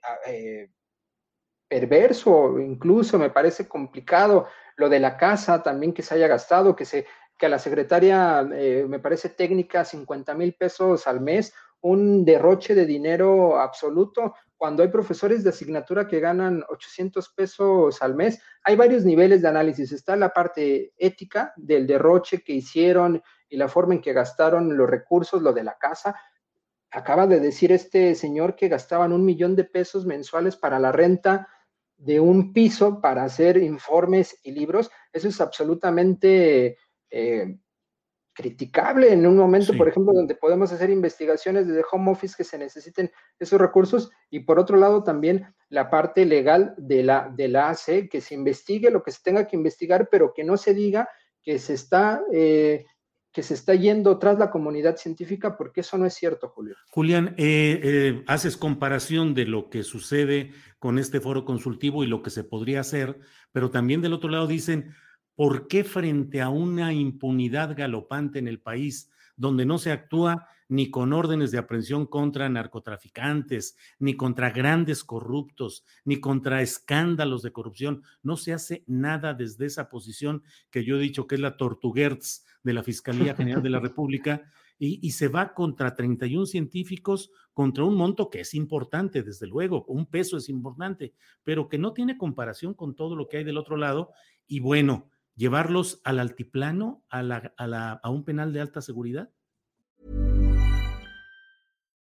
perverso, incluso me parece complicado. Lo de la casa también que se haya gastado, que a la secretaria me parece técnica 50,000 pesos al mes, un derroche de dinero absoluto, cuando hay profesores de asignatura que ganan 800 pesos al mes. Hay varios niveles de análisis. Está la parte ética del derroche que hicieron y la forma en que gastaron los recursos, lo de la casa. Acaba de decir este señor que gastaban 1 millón de pesos mensuales para la renta de un piso para hacer informes y libros. Eso es absolutamente criticable en un momento, sí, por ejemplo, donde podemos hacer investigaciones desde home office que se necesiten esos recursos, y por otro lado también la parte legal de la AC, que se investigue lo que se tenga que investigar, pero que no se diga que se está yendo tras la comunidad científica, porque eso no es cierto, Julio. Julián, haces comparación de lo que sucede con este foro consultivo y lo que se podría hacer, pero también del otro lado dicen, ¿por qué frente a una impunidad galopante en el país, donde no se actúa ni con órdenes de aprehensión contra narcotraficantes, ni contra grandes corruptos, ni contra escándalos de corrupción, no se hace nada desde esa posición que yo he dicho que es la Tortuguerz de la Fiscalía General de la República, y se va contra 31 científicos, contra un monto que es importante, desde luego, un peso es importante, pero que no tiene comparación con todo lo que hay del otro lado, y bueno, llevarlos al altiplano, a un penal de alta seguridad?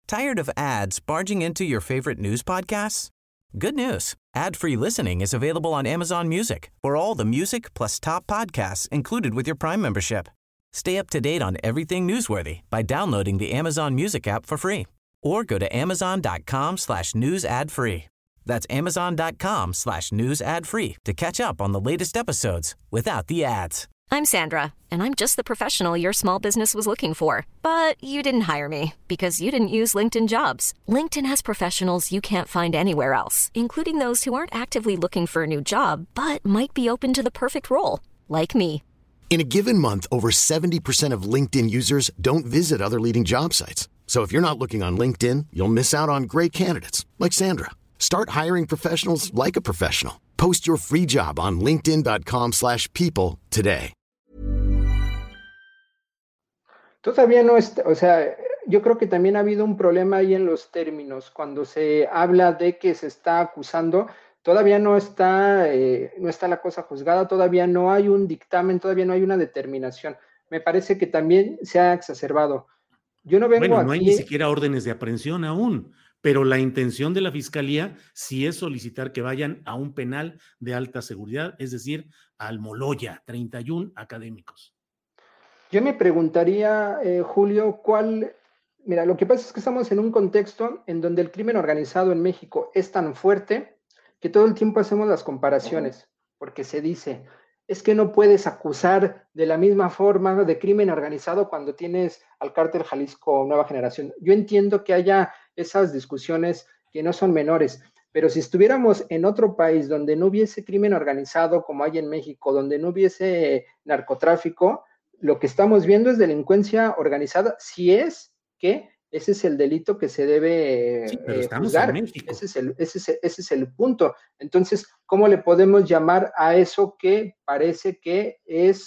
Tired of ads barging into your favorite news podcasts? Good news. Ad-free listening is available on Amazon Music for all the music plus top podcasts included with your Prime membership. Stay up to date on everything newsworthy by downloading the Amazon Music app for free or go to amazon.com/news ad free. That's amazon.com/news ad free to catch up on the latest episodes without the ads. I'm Sandra, and I'm just the professional your small business was looking for. But you didn't hire me because you didn't use LinkedIn Jobs. LinkedIn has professionals you can't find anywhere else, including those who aren't actively looking for a new job, but might be open to the perfect role, like me. In a given month, over 70% of LinkedIn users don't visit other leading job sites. So if you're not looking on LinkedIn, you'll miss out on great candidates like Sandra. Start hiring professionals like a professional. Post your free job on linkedin.com/people today. Todavía no está, o sea, yo creo que también ha habido un problema ahí en los términos. Cuando se habla de que se está acusando, todavía no está la cosa juzgada, todavía no hay un dictamen, todavía no hay una determinación. Me parece que también se ha exacerbado. Yo no vengo no hay ni siquiera órdenes de aprehensión aún, pero la intención de la Fiscalía sí es solicitar que vayan a un penal de alta seguridad, es decir, al Moloya, 31 académicos. Yo me preguntaría, Julio, mira, lo que pasa es que estamos en un contexto en donde el crimen organizado en México es tan fuerte que todo el tiempo hacemos las comparaciones, porque se dice, es que no puedes acusar de la misma forma de crimen organizado cuando tienes al Cártel Jalisco Nueva Generación. Yo entiendo que haya esas discusiones que no son menores, pero si estuviéramos en otro país donde no hubiese crimen organizado como hay en México, donde no hubiese narcotráfico, lo que estamos viendo es delincuencia organizada, si es que ese es el delito que se debe juzgar. Ese es el punto. Entonces, ¿cómo le podemos llamar a eso que parece que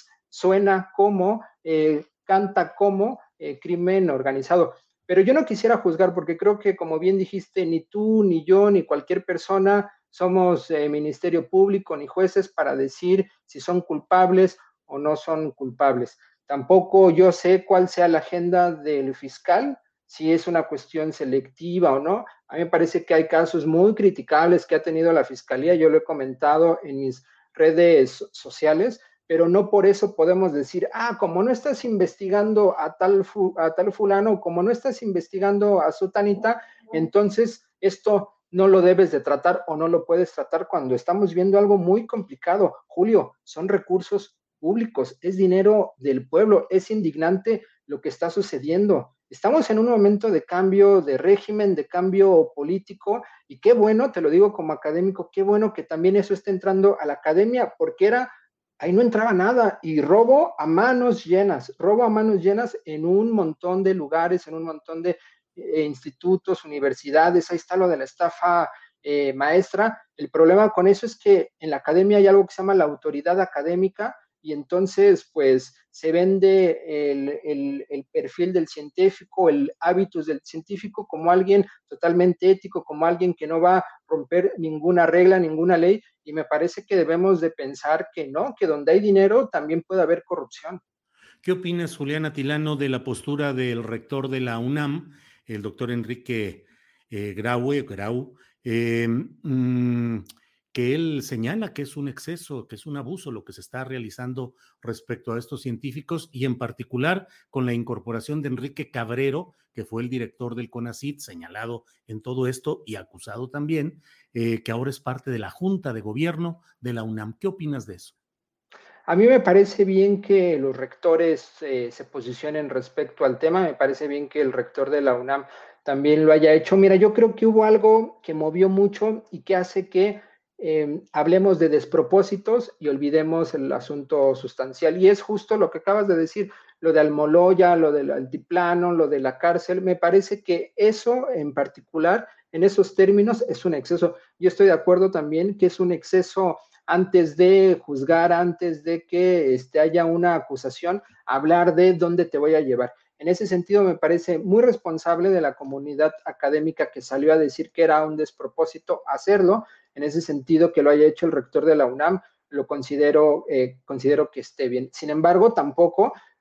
suena como, canta como crimen organizado? Pero yo no quisiera juzgar porque creo que, como bien dijiste, ni tú, ni yo, ni cualquier persona somos ministerio público ni jueces para decir si son culpables o no son culpables. Tampoco yo sé cuál sea la agenda del fiscal, si es una cuestión selectiva o no. A mí me parece que hay casos muy criticables que ha tenido la Fiscalía, yo lo he comentado en mis redes sociales, pero no por eso podemos decir, como no estás investigando a tal fulano, como no estás investigando a sutanita, entonces esto no lo debes de tratar o no lo puedes tratar cuando estamos viendo algo muy complicado. Julio, son recursos públicos, es dinero del pueblo, es indignante lo que está sucediendo. Estamos en un momento de cambio de régimen, de cambio político, y qué bueno, te lo digo como académico, qué bueno que también eso esté entrando a la academia, porque ahí no entraba nada, y robo a manos llenas en un montón de lugares, en un montón de institutos, universidades. Ahí está lo de la estafa maestra. El problema con eso es que en la academia hay algo que se llama la autoridad académica, y entonces pues se vende el perfil del científico, el hábitus del científico como alguien totalmente ético, como alguien que no va a romper ninguna regla, ninguna ley, y me parece que debemos de pensar que no, que donde hay dinero también puede haber corrupción. ¿Qué opinas, Julián Atilano, de la postura del rector de la UNAM, el doctor Enrique Grau, que él señala que es un exceso, que es un abuso lo que se está realizando respecto a estos científicos, y en particular con la incorporación de Enrique Cabrero, que fue el director del CONACYT, señalado en todo esto y acusado también, que ahora es parte de la Junta de Gobierno de la UNAM? ¿Qué opinas de eso? A mí me parece bien que los rectores se posicionen respecto al tema, me parece bien que el rector de la UNAM también lo haya hecho. Mira, yo creo que hubo algo que movió mucho y que hace que hablemos de despropósitos y olvidemos el asunto sustancial, y es justo lo que acabas de decir, lo de Almoloya, lo del altiplano, lo de la cárcel. Me parece que eso en particular, en esos términos, es un exceso. Yo estoy de acuerdo también que es un exceso antes de juzgar, antes de que haya una acusación, hablar de dónde te voy a llevar. En ese sentido, me parece muy responsable de la comunidad académica que salió a decir que era un despropósito hacerlo. En ese sentido, que lo haya hecho el rector de la UNAM, lo considero que esté bien. Sin embargo, tampoco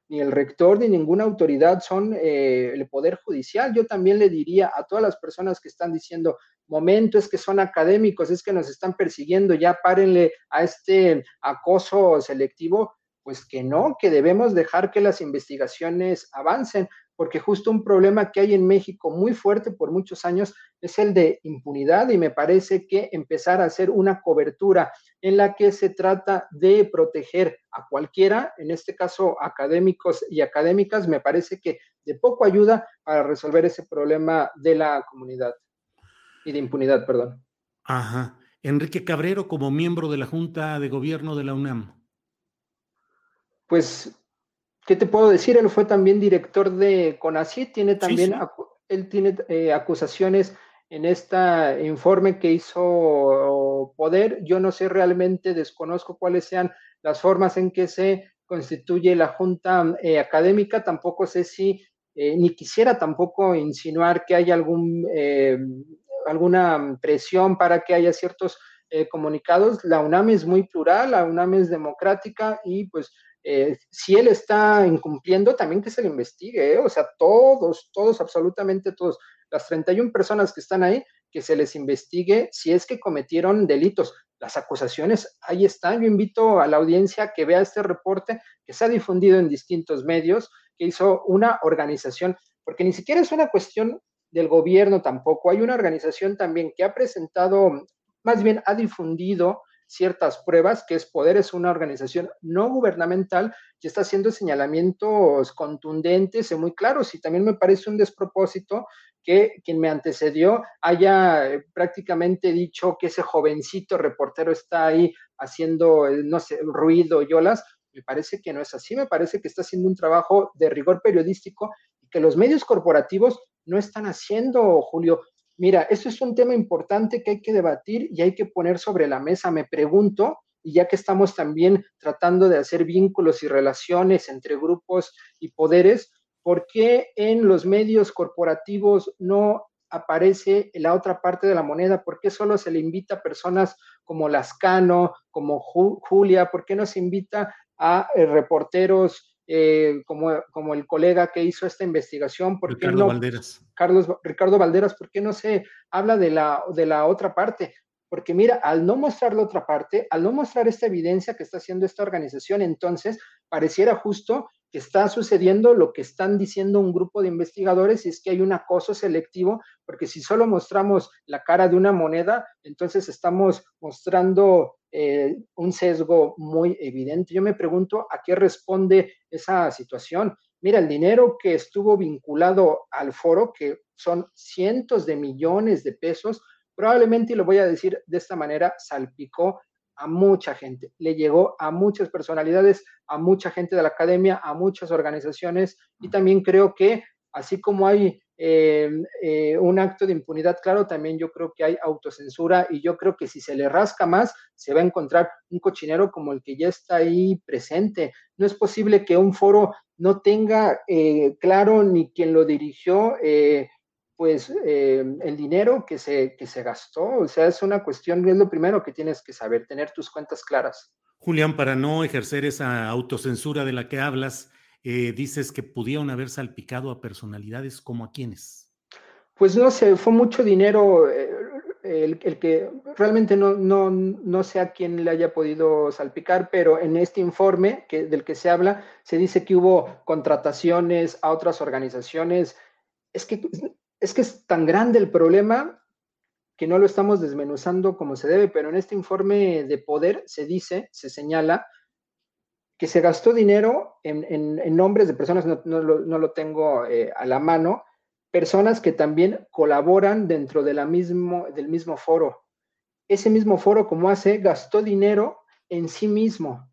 ni el rector, ni ninguna autoridad son el Poder Judicial. Yo también le diría a todas las personas que están diciendo, momento, es que son académicos, es que nos están persiguiendo, ya párenle a este acoso selectivo, pues que no, que debemos dejar que las investigaciones avancen, porque justo un problema que hay en México muy fuerte por muchos años es el de impunidad, y me parece que empezar a hacer una cobertura en la que se trata de proteger a cualquiera, en este caso académicos y académicas, me parece que de poco ayuda para resolver ese problema de la comunidad y de impunidad, perdón. Ajá. Enrique Cabrero, como miembro de la Junta de Gobierno de la UNAM. Pues, ¿qué te puedo decir? Él fue también director de CONACYT, tiene también, sí. Él tiene acusaciones en este informe que hizo Poder. Yo no sé realmente, desconozco cuáles sean las formas en que se constituye la Junta Académica, tampoco sé si, ni quisiera tampoco insinuar que haya alguna presión para que haya ciertos comunicados. La UNAM es muy plural, la UNAM es democrática y pues si él está incumpliendo, también que se le investigue, o sea, todos, absolutamente todos, las 31 personas que están ahí, que se les investigue si es que cometieron delitos. Las acusaciones, ahí están. Yo invito a la audiencia a que vea este reporte que se ha difundido en distintos medios, que hizo una organización, porque ni siquiera es una cuestión del gobierno tampoco, hay una organización también que ha presentado, más bien ha difundido ciertas pruebas, que es Poder, es una organización no gubernamental que está haciendo señalamientos contundentes y muy claros, y también me parece un despropósito que quien me antecedió haya prácticamente dicho que ese jovencito reportero está ahí haciendo, no sé, ruido y olas. Me parece que no es así, me parece que está haciendo un trabajo de rigor periodístico y que los medios corporativos no están haciendo, Julio. Mira, esto es un tema importante que hay que debatir y hay que poner sobre la mesa. Me pregunto, y ya que estamos también tratando de hacer vínculos y relaciones entre grupos y poderes, ¿por qué en los medios corporativos no aparece la otra parte de la moneda? ¿Por qué solo se le invita a personas como Lascano, como Julia? ¿Por qué no se invita a reporteros como el colega que hizo esta investigación? ¿Por qué no? Valderas. Ricardo Valderas, ¿por qué no se habla de la otra parte? Porque mira, al no mostrar la otra parte, al no mostrar esta evidencia que está haciendo esta organización, entonces pareciera justo que está sucediendo lo que están diciendo un grupo de investigadores, y es que hay un acoso selectivo, porque si solo mostramos la cara de una moneda, entonces estamos mostrando un sesgo muy evidente. Yo me pregunto a qué responde esa situación. Mira, el dinero que estuvo vinculado al foro, que son cientos de millones de pesos, probablemente, y lo voy a decir de esta manera, salpicó a mucha gente, le llegó a muchas personalidades, a mucha gente de la academia, a muchas organizaciones, y también creo que así como hay un acto de impunidad, claro, también yo creo que hay autocensura, y yo creo que si se le rasca más, se va a encontrar un cochinero como el que ya está ahí presente. No es posible que un foro no tenga claro ni quien lo dirigió, pues el dinero que se gastó. O sea, es una cuestión, es lo primero que tienes que saber, tener tus cuentas claras. Julián, para no ejercer esa autocensura de la que hablas, dices que pudieron haber salpicado a personalidades, ¿como a quiénes? Pues no sé, fue mucho dinero el que realmente no sé a quién le haya podido salpicar, pero en este informe del que se habla, se dice que hubo contrataciones a otras organizaciones. Es que es tan grande el problema que no lo estamos desmenuzando como se debe, pero en este informe de Poder se señala que se gastó dinero en nombres de personas, no lo tengo a la mano, personas que también colaboran dentro del mismo foro. Ese mismo foro, como gastó dinero en sí mismo.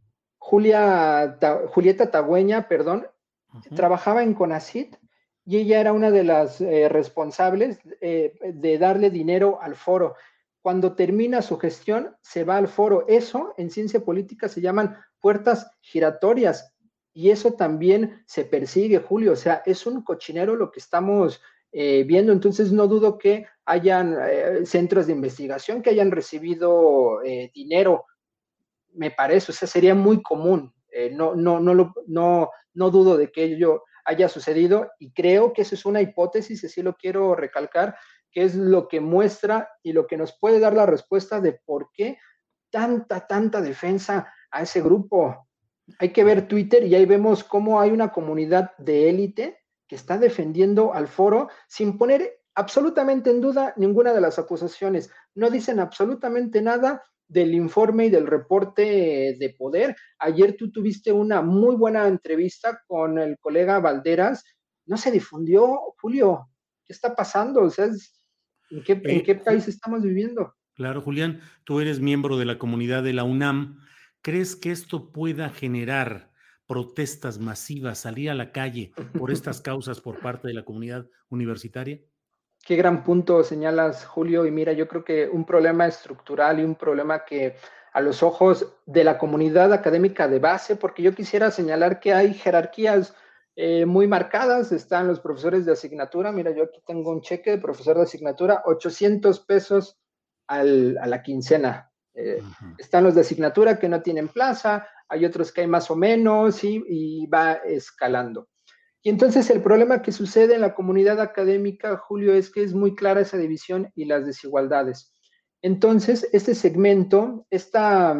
Julieta Tagüeña, trabajaba en CONACYT, y ella era una de las responsables de darle dinero al foro. Cuando termina su gestión, se va al foro. Eso en ciencia política se llaman puertas giratorias, y eso también se persigue, Julio. O sea, es un cochinero lo que estamos viendo. Entonces no dudo que hayan centros de investigación que hayan recibido dinero, me parece. O sea, sería muy común. No dudo de que ello haya sucedido y creo que esa es una hipótesis, y sí lo quiero recalcar, que es lo que muestra y lo que nos puede dar la respuesta de por qué tanta defensa a ese grupo. Hay que ver Twitter y ahí vemos cómo hay una comunidad de élite que está defendiendo al foro sin poner absolutamente en duda ninguna de las acusaciones. No dicen absolutamente nada del informe y del reporte de poder. Ayer tú tuviste una muy buena entrevista con el colega Valderas. No se difundió, Julio. ¿Qué está pasando? O sea, ¿en qué país estamos viviendo? Claro, Julián, tú eres miembro de la comunidad de la UNAM. ¿Crees que esto pueda generar protestas masivas, salir a la calle por estas causas por parte de la comunidad universitaria? Qué gran punto señalas, Julio. Y mira, yo creo que un problema estructural y un problema que a los ojos de la comunidad académica de base, porque yo quisiera señalar que hay jerarquías muy marcadas. Están los profesores de asignatura. Mira, yo aquí tengo un cheque de profesor de asignatura, 800 pesos a la quincena. Están los de asignatura que no tienen plaza, hay otros que hay más o menos y va escalando. Y entonces el problema que sucede en la comunidad académica, Julio, es que es muy clara esa división y las desigualdades. Entonces, este segmento, este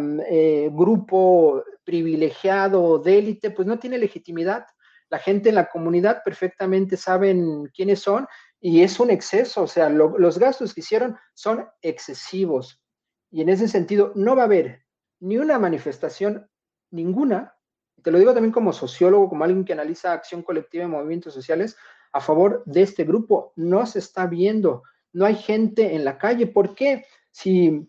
grupo privilegiado de élite, pues no tiene legitimidad. La gente en la comunidad perfectamente saben quiénes son y es un exceso, o sea, los gastos que hicieron son excesivos. Y en ese sentido, no va a haber ni una manifestación, ninguna, te lo digo también como sociólogo, como alguien que analiza acción colectiva y movimientos sociales, a favor de este grupo. No se está viendo, no hay gente en la calle. ¿Por qué? Si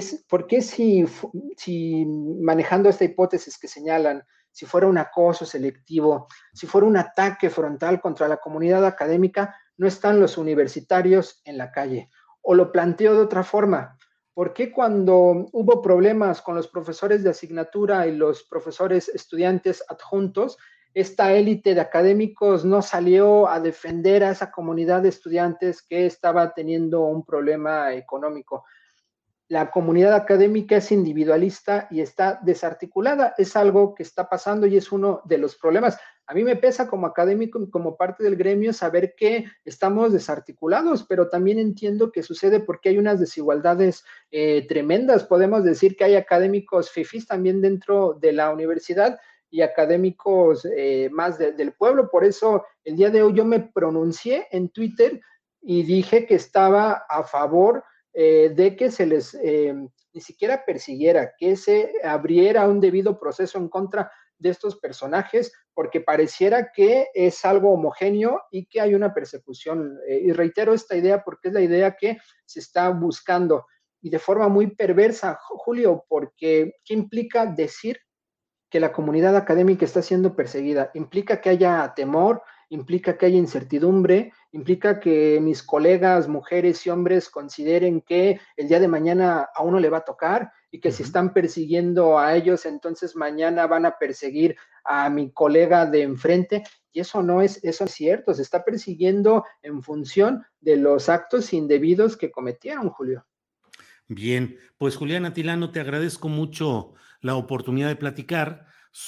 manejando esta hipótesis que señalan, si fuera un acoso selectivo, si fuera un ataque frontal contra la comunidad académica, no están los universitarios en la calle? O lo planteo de otra forma. ¿Por qué cuando hubo problemas con los profesores de asignatura y los profesores estudiantes adjuntos, esta élite de académicos no salió a defender a esa comunidad de estudiantes que estaba teniendo un problema económico? La comunidad académica es individualista y está desarticulada. Es algo que está pasando y es uno de los problemas. A mí me pesa como académico y como parte del gremio saber que estamos desarticulados, pero también entiendo que sucede porque hay unas desigualdades tremendas. Podemos decir que hay académicos fifís también dentro de la universidad y académicos más del pueblo. Por eso el día de hoy yo me pronuncié en Twitter y dije que estaba a favor de que se les ni siquiera persiguiera, que se abriera un debido proceso en contra de estos personajes, porque pareciera que es algo homogéneo y que hay una persecución. Y reitero esta idea porque es la idea que se está buscando y de forma muy perversa, Julio, porque ¿qué implica decir que la comunidad académica está siendo perseguida? Implica que haya temor, implica que haya incertidumbre, implica que mis colegas, mujeres y hombres, consideren que el día de mañana a uno le va a tocar y que si están persiguiendo a ellos, entonces mañana van a perseguir a mi colega de enfrente. Y eso no es cierto, se está persiguiendo en función de los actos indebidos que cometieron, Julio. Bien, pues Julián Atilano, te agradezco mucho la oportunidad de platicar.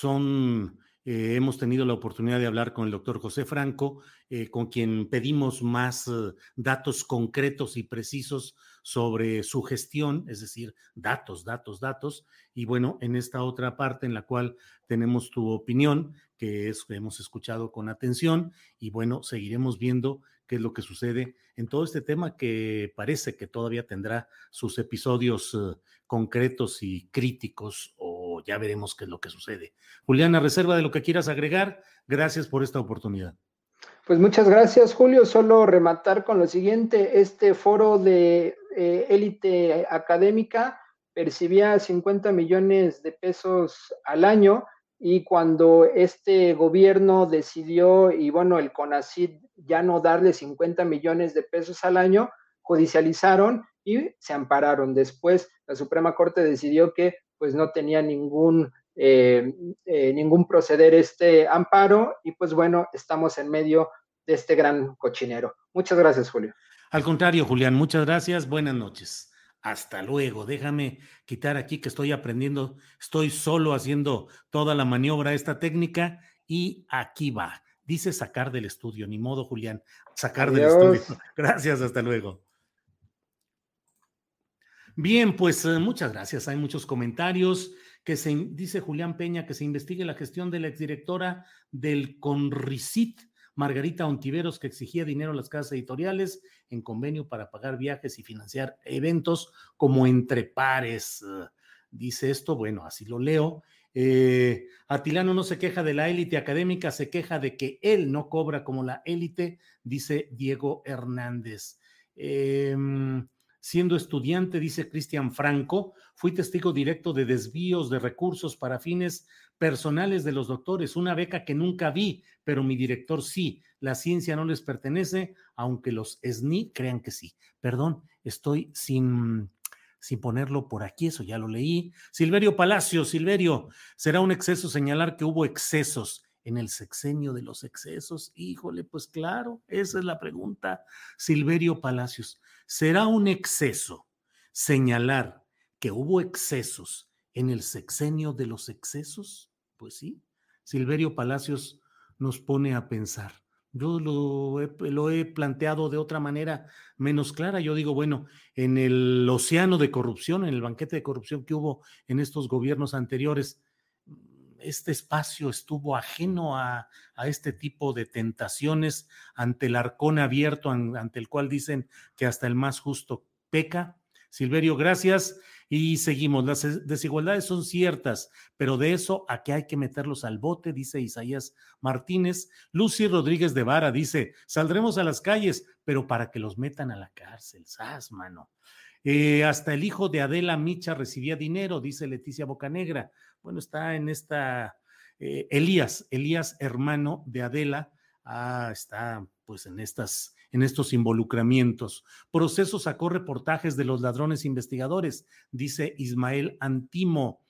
Hemos tenido la oportunidad de hablar con el doctor José Franco, con quien pedimos más datos concretos y precisos sobre su gestión, es decir, datos. Y bueno, en esta otra parte en la cual tenemos tu opinión, que hemos escuchado con atención, y bueno, seguiremos viendo qué es lo que sucede en todo este tema que parece que todavía tendrá sus episodios concretos y críticos, o ya veremos qué es lo que sucede. Julián, a reserva de lo que quieras agregar, gracias por esta oportunidad. Pues muchas gracias, Julio. Solo rematar con lo siguiente: este foro de élite académica percibía 50 millones de pesos al año, y cuando este gobierno decidió, y bueno, el CONACYT ya no darle 50 millones de pesos al año, judicializaron y se ampararon. Después la Suprema Corte decidió que pues no tenía ningún proceder este amparo, y pues bueno, estamos en medio de este gran cochinero. Muchas gracias, Julio. Al contrario, Julián, muchas gracias. Buenas noches. Hasta luego. Déjame quitar aquí que estoy aprendiendo, estoy solo haciendo toda la maniobra esta técnica y aquí va. Dice sacar del estudio, ni modo, Julián, sacar del estudio. Adiós. Gracias, hasta luego. Bien, pues muchas gracias. Hay muchos comentarios dice Julián Peña que se investigue la gestión de la exdirectora del CONRICIT, Margarita Ontiveros, que exigía dinero a las casas editoriales en convenio para pagar viajes y financiar eventos como Entre Pares. Dice esto, bueno, así lo leo. Atilano no se queja de la élite académica, se queja de que él no cobra como la élite, dice Diego Hernández. Siendo estudiante, dice Cristian Franco, fui testigo directo de desvíos de recursos para fines personales de los doctores, una beca que nunca vi, pero mi director sí. La ciencia no les pertenece, aunque los SNI crean que sí. Perdón, estoy sin ponerlo por aquí, eso ya lo leí. Silverio Palacios, Silverio, será un exceso señalar que hubo excesos en el sexenio de los excesos. Híjole, pues claro, esa es la pregunta. Silverio Palacios, ¿será un exceso señalar que hubo excesos en el sexenio de los excesos? Pues sí, Silverio Palacios nos pone a pensar. Yo lo he planteado de otra manera menos clara. Yo digo, bueno, en el océano de corrupción, en el banquete de corrupción que hubo en estos gobiernos anteriores, este espacio estuvo ajeno a este tipo de tentaciones ante el arcón abierto, ante el cual dicen que hasta el más justo peca. Silverio, gracias. Y seguimos. Las desigualdades son ciertas, pero de eso a que hay que meterlos al bote, dice Isaías Martínez. Lucy Rodríguez de Vara dice, saldremos a las calles, pero para que los metan a la cárcel. ¡Sas, mano! Hasta el hijo de Adela Micha recibía dinero, dice Leticia Bocanegra. Bueno, está en esta Elías, hermano de Adela, está pues en estos involucramientos. Proceso sacó reportajes de los ladrones investigadores, dice Ismael Antimo.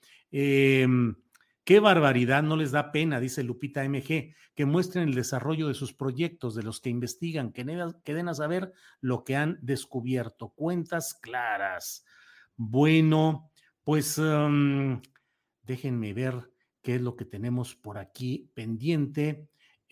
Qué barbaridad, no les da pena, dice Lupita MG, que muestren el desarrollo de sus proyectos, de los que investigan, que den a saber lo que han descubierto. Cuentas claras. Bueno, pues déjenme ver qué es lo que tenemos por aquí pendiente.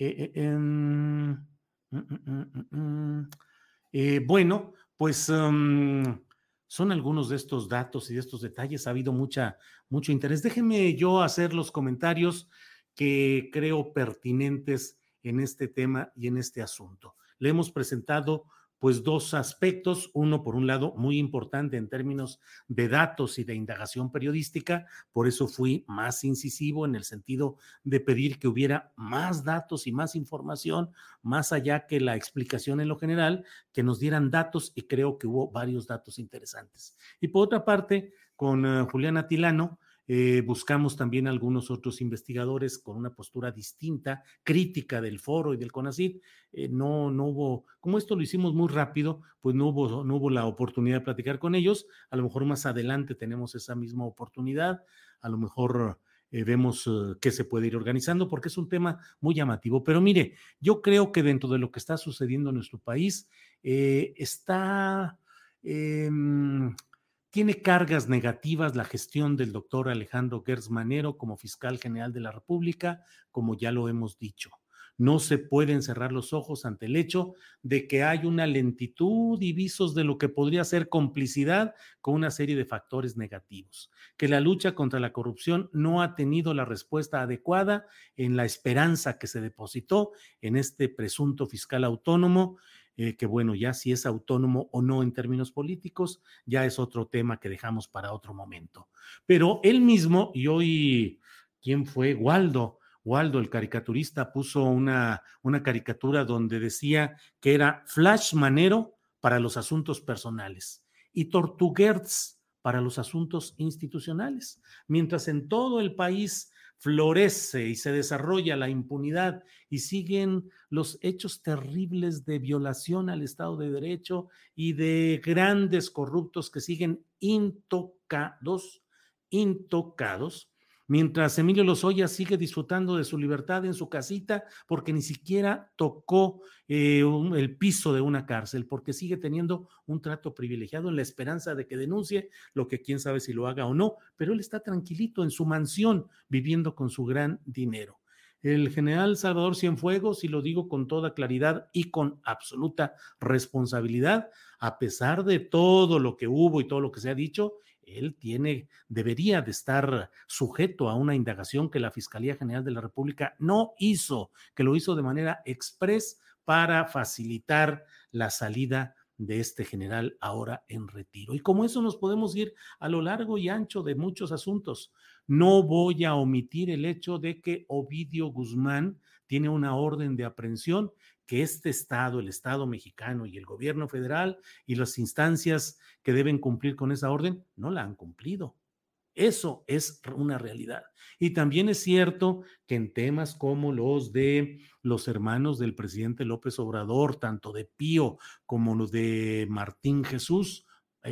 Bueno, pues son algunos de estos datos y de estos detalles. Ha habido mucho interés. Déjenme yo hacer los comentarios que creo pertinentes en este tema y en este asunto. Le hemos presentado pues dos aspectos, uno por un lado muy importante en términos de datos y de indagación periodística, por eso fui más incisivo en el sentido de pedir que hubiera más datos y más información, más allá que la explicación en lo general, que nos dieran datos y creo que hubo varios datos interesantes. Y por otra parte, con Julián Atilano, buscamos también algunos otros investigadores con una postura distinta, crítica del foro y del CONACYT. No hubo, como esto lo hicimos muy rápido, pues no hubo la oportunidad de platicar con ellos. A lo mejor más adelante tenemos esa misma oportunidad, a lo mejor vemos qué se puede ir organizando, porque es un tema muy llamativo. Pero mire, yo creo que dentro de lo que está sucediendo en nuestro país, tiene cargas negativas la gestión del doctor Alejandro Gertz Manero como fiscal general de la República, como ya lo hemos dicho. No se pueden cerrar los ojos ante el hecho de que hay una lentitud y visos de lo que podría ser complicidad con una serie de factores negativos, que la lucha contra la corrupción no ha tenido la respuesta adecuada en la esperanza que se depositó en este presunto fiscal autónomo, que bueno, ya si es autónomo o no en términos políticos, ya es otro tema que dejamos para otro momento. Pero él mismo, y hoy, ¿quién fue? Waldo, el caricaturista, puso una caricatura donde decía que era Flash Manero para los asuntos personales y Tortuguerz para los asuntos institucionales. Mientras en todo el país florece y se desarrolla la impunidad y siguen los hechos terribles de violación al Estado de Derecho y de grandes corruptos que siguen intocados, mientras Emilio Lozoya sigue disfrutando de su libertad en su casita porque ni siquiera tocó el piso de una cárcel, porque sigue teniendo un trato privilegiado en la esperanza de que denuncie, lo que quién sabe si lo haga o no, pero él está tranquilito en su mansión viviendo con su gran dinero. El general Salvador Cienfuegos, y lo digo con toda claridad y con absoluta responsabilidad, a pesar de todo lo que hubo y todo lo que se ha dicho, él debería de estar sujeto a una indagación que la Fiscalía General de la República no hizo, que lo hizo de manera exprés para facilitar la salida de este general ahora en retiro. Y como eso nos podemos ir a lo largo y ancho de muchos asuntos. No voy a omitir el hecho de que Ovidio Guzmán tiene una orden de aprehensión que este Estado, el Estado mexicano y el gobierno federal y las instancias que deben cumplir con esa orden, no la han cumplido. Eso es una realidad. Y también es cierto que en temas como los de los hermanos del presidente López Obrador, tanto de Pío como los de Martín Jesús,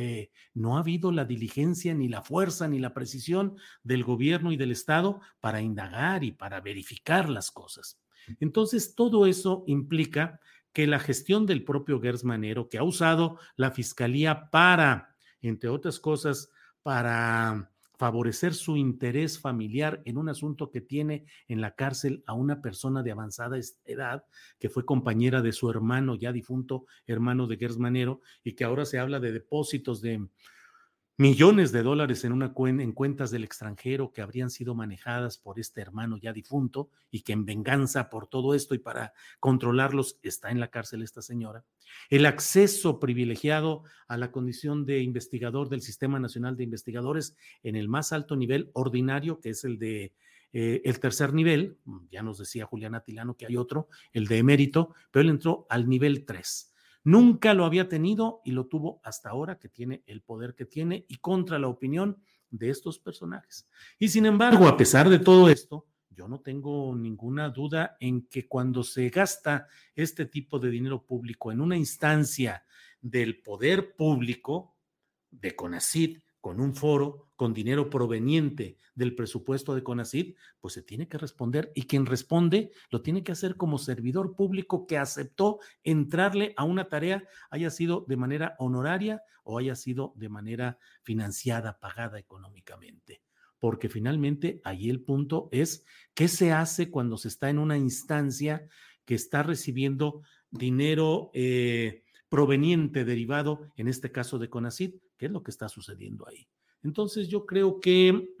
no ha habido la diligencia, ni la fuerza, ni la precisión del gobierno y del Estado para indagar y para verificar las cosas. Entonces, todo eso implica que la gestión del propio Gers Manero, que ha usado la Fiscalía para, entre otras cosas, para favorecer su interés familiar en un asunto que tiene en la cárcel a una persona de avanzada edad, que fue compañera de su hermano, ya difunto hermano de Gers Manero, y que ahora se habla de depósitos de millones de dólares en cuentas del extranjero que habrían sido manejadas por este hermano ya difunto y que en venganza por todo esto y para controlarlos está en la cárcel esta señora. El acceso privilegiado a la condición de investigador del Sistema Nacional de Investigadores en el más alto nivel ordinario, que es el de el tercer nivel, ya nos decía Julián Atilano que hay otro, el de emérito, pero él entró al nivel 3. Nunca lo había tenido y lo tuvo hasta ahora, que tiene el poder que tiene y contra la opinión de estos personajes. Y sin embargo, a pesar de todo esto, yo no tengo ninguna duda en que cuando se gasta este tipo de dinero público en una instancia del poder público, de CONACYT, con un foro, con dinero proveniente del presupuesto de CONACYT, pues se tiene que responder, y quien responde lo tiene que hacer como servidor público que aceptó entrarle a una tarea, haya sido de manera honoraria o haya sido de manera financiada, pagada económicamente. Porque finalmente ahí el punto es qué se hace cuando se está en una instancia que está recibiendo dinero proveniente, derivado, en este caso de CONACYT. ¿Qué es lo que está sucediendo ahí? Entonces yo creo que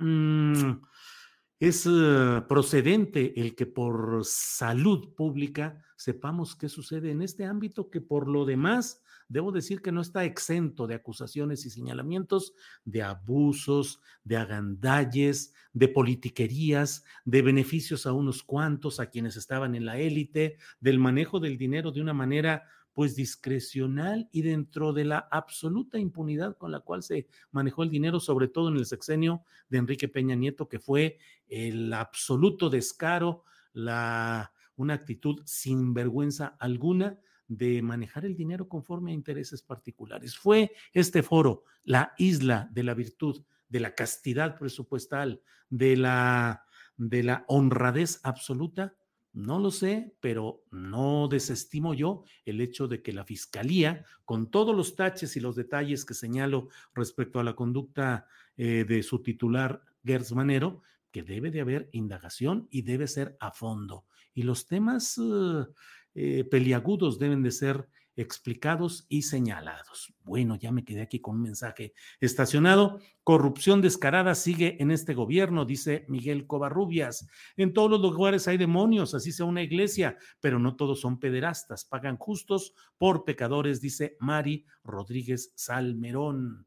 es procedente el que por salud pública sepamos qué sucede en este ámbito, que por lo demás debo decir que no está exento de acusaciones y señalamientos de abusos, de agandalles, de politiquerías, de beneficios a unos cuantos, a quienes estaban en la élite, del manejo del dinero de una manera pues discrecional y dentro de la absoluta impunidad con la cual se manejó el dinero, sobre todo en el sexenio de Enrique Peña Nieto, que fue el absoluto descaro, una actitud sin vergüenza alguna de manejar el dinero conforme a intereses particulares. Fue este foro, la isla de la virtud, de la castidad presupuestal, de la honradez absoluta. No lo sé, pero no desestimo yo el hecho de que la Fiscalía, con todos los taches y los detalles que señalo respecto a la conducta de su titular, Gers Manero, que debe de haber indagación y debe ser a fondo. Y los temas peliagudos deben de ser explicados y señalados. Bueno, ya me quedé aquí con un mensaje estacionado. Corrupción descarada sigue en este gobierno, dice Miguel Covarrubias. En todos los lugares hay demonios, así sea una iglesia, pero no todos son pederastas. Pagan justos por pecadores, dice Mari Rodríguez Salmerón.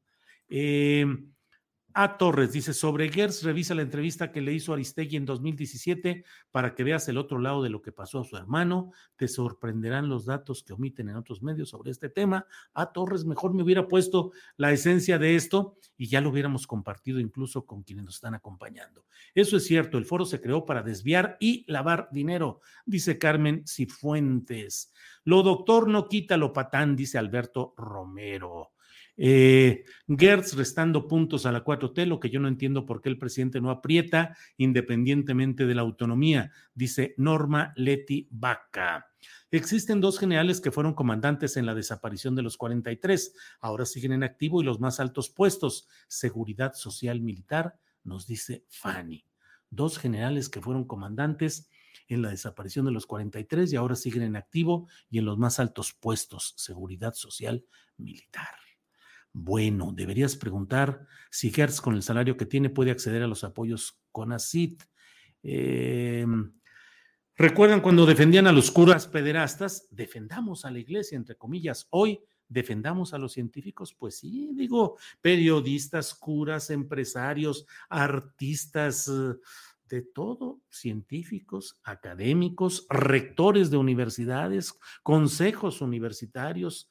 A Torres dice, sobre Gers, revisa la entrevista que le hizo Aristegui en 2017 para que veas el otro lado de lo que pasó a su hermano. Te sorprenderán los datos que omiten en otros medios sobre este tema. A Torres, mejor me hubiera puesto la esencia de esto y ya lo hubiéramos compartido incluso con quienes nos están acompañando. Eso es cierto, el foro se creó para desviar y lavar dinero, dice Carmen Cifuentes. Lo doctor no quita lo patán, dice Alberto Romero. Gertz restando puntos a la 4T, lo que yo no entiendo por qué el presidente no aprieta independientemente de la autonomía, dice Norma Leti Vaca. Existen 2 generales que fueron comandantes en la desaparición de los 43, ahora siguen en activo y los más altos puestos, seguridad social militar, nos dice Fanny. 2 generales que fueron comandantes en la desaparición de los 43 y ahora siguen en activo y en los más altos puestos, seguridad social militar. Bueno, deberías preguntar si Gertz con el salario que tiene puede acceder a los apoyos CONACYT. ¿Recuerdan cuando defendían a los curas pederastas? Defendamos a la iglesia, entre comillas. Hoy defendamos a los científicos. Pues sí, digo, periodistas, curas, empresarios, artistas, de todo, científicos, académicos, rectores de universidades, consejos universitarios,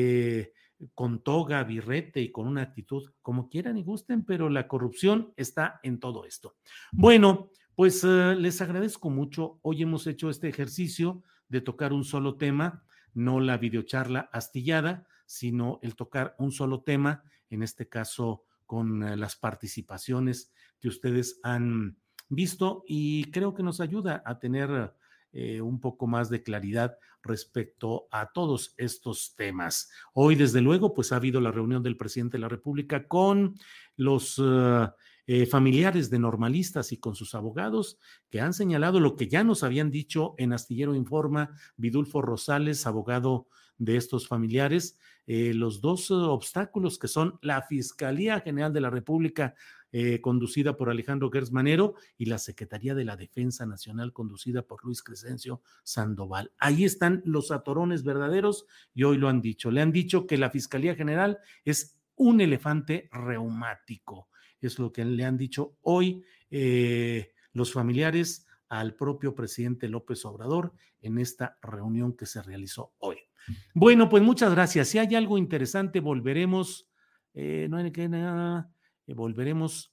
con toga, birrete y con una actitud como quieran y gusten, pero la corrupción está en todo esto. Bueno, pues les agradezco mucho. Hoy hemos hecho este ejercicio de tocar un solo tema, no la videocharla astillada, sino el tocar un solo tema, en este caso con las participaciones que ustedes han visto, y creo que nos ayuda a tener un poco más de claridad respecto a todos estos temas. Hoy, desde luego, pues ha habido la reunión del presidente de la República con los familiares de normalistas y con sus abogados, que han señalado lo que ya nos habían dicho en Astillero Informa, Vidulfo Rosales, abogado de estos familiares, los 2 obstáculos que son la Fiscalía General de la República, conducida por Alejandro Gertz Manero, y la Secretaría de la Defensa Nacional, conducida por Luis Crescencio Sandoval. Ahí están los atorones verdaderos y hoy lo han dicho. Le han dicho que la Fiscalía General es un elefante reumático. Es lo que le han dicho hoy los familiares al propio presidente López Obrador en esta reunión que se realizó hoy. Bueno, pues muchas gracias. Si hay algo interesante, volveremos. No hay que nada. Volveremos.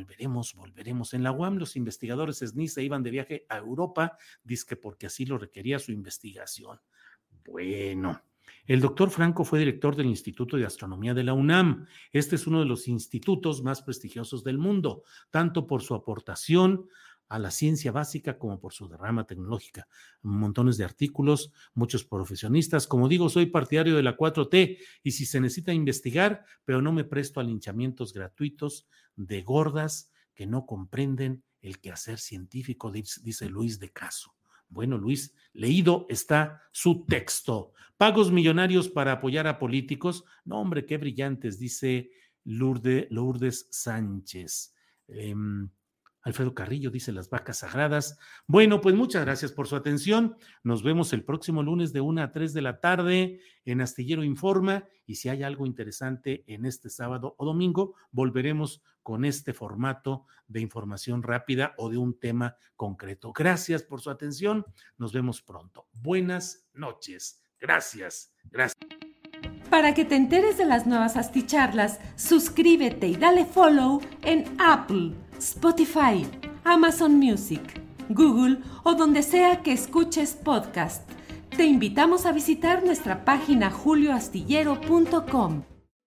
En la UAM, los investigadores SNI se iban de viaje a Europa, dizque porque así lo requería su investigación. Bueno, el doctor Franco fue director del Instituto de Astronomía de la UNAM. Este es uno de los institutos más prestigiosos del mundo, tanto por su aportación a la ciencia básica como por su derrama tecnológica. Montones de artículos, muchos profesionistas. Como digo, soy partidario de la 4T y si se necesita investigar, pero no me presto a linchamientos gratuitos de gordas que no comprenden el quehacer científico, dice Luis de Caso. Bueno, Luis, leído está su texto. Pagos millonarios para apoyar a políticos. No, hombre, qué brillantes, dice Lourdes Sánchez. Alfredo Carrillo dice las vacas sagradas. Bueno, pues muchas gracias por su atención. Nos vemos el próximo lunes de 1 a 3 de la tarde en Astillero Informa, y si hay algo interesante en este sábado o domingo, volveremos con este formato de información rápida o de un tema concreto. Gracias por su atención. Nos vemos pronto. Buenas noches. Gracias. Para que te enteres de las nuevas asticharlas, suscríbete y dale follow en Apple, Spotify, Amazon Music, Google o donde sea que escuches podcast. Te invitamos a visitar nuestra página julioastillero.com.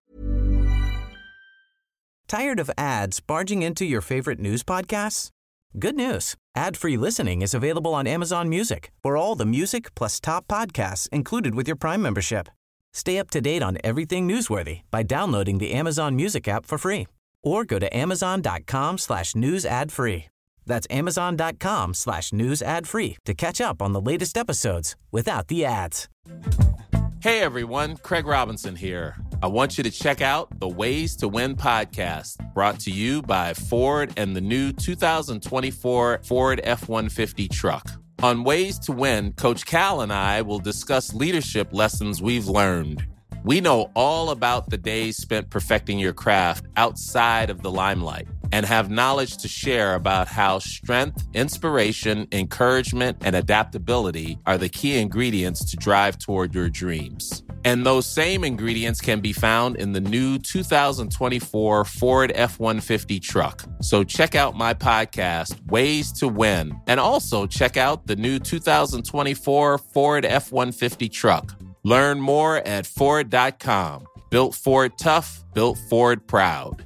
Tired of ads barging into your favorite news podcasts? Good news. Ad-free listening is available on Amazon Music for all the music plus top podcasts included with your Prime membership. Stay up to date on everything newsworthy by downloading the Amazon Music app for free or go to amazon.com/news ad free. That's amazon.com/news ad free to catch up on the latest episodes without the ads. Hey everyone, Craig Robinson here. I want you to check out the Ways to Win podcast, brought to you by Ford and the new 2024 Ford F-150 truck. On Ways to Win, Coach Cal and I will discuss leadership lessons we've learned. We know all about the days spent perfecting your craft outside of the limelight and have knowledge to share about how strength, inspiration, encouragement, and adaptability are the key ingredients to drive toward your dreams. And those same ingredients can be found in the new 2024 Ford F-150 truck. So check out my podcast, Ways to Win, and also check out the new 2024 Ford F-150 truck. Learn more at Ford.com. Built Ford tough, built Ford proud.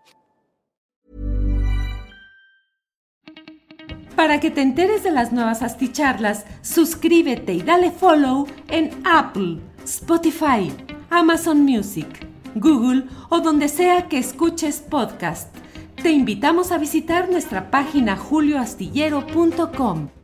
Para que te enteres de las nuevas asticharlas, suscríbete y dale follow en Apple, Spotify, Amazon Music, Google o donde sea que escuches podcast. Te invitamos a visitar nuestra página julioastillero.com.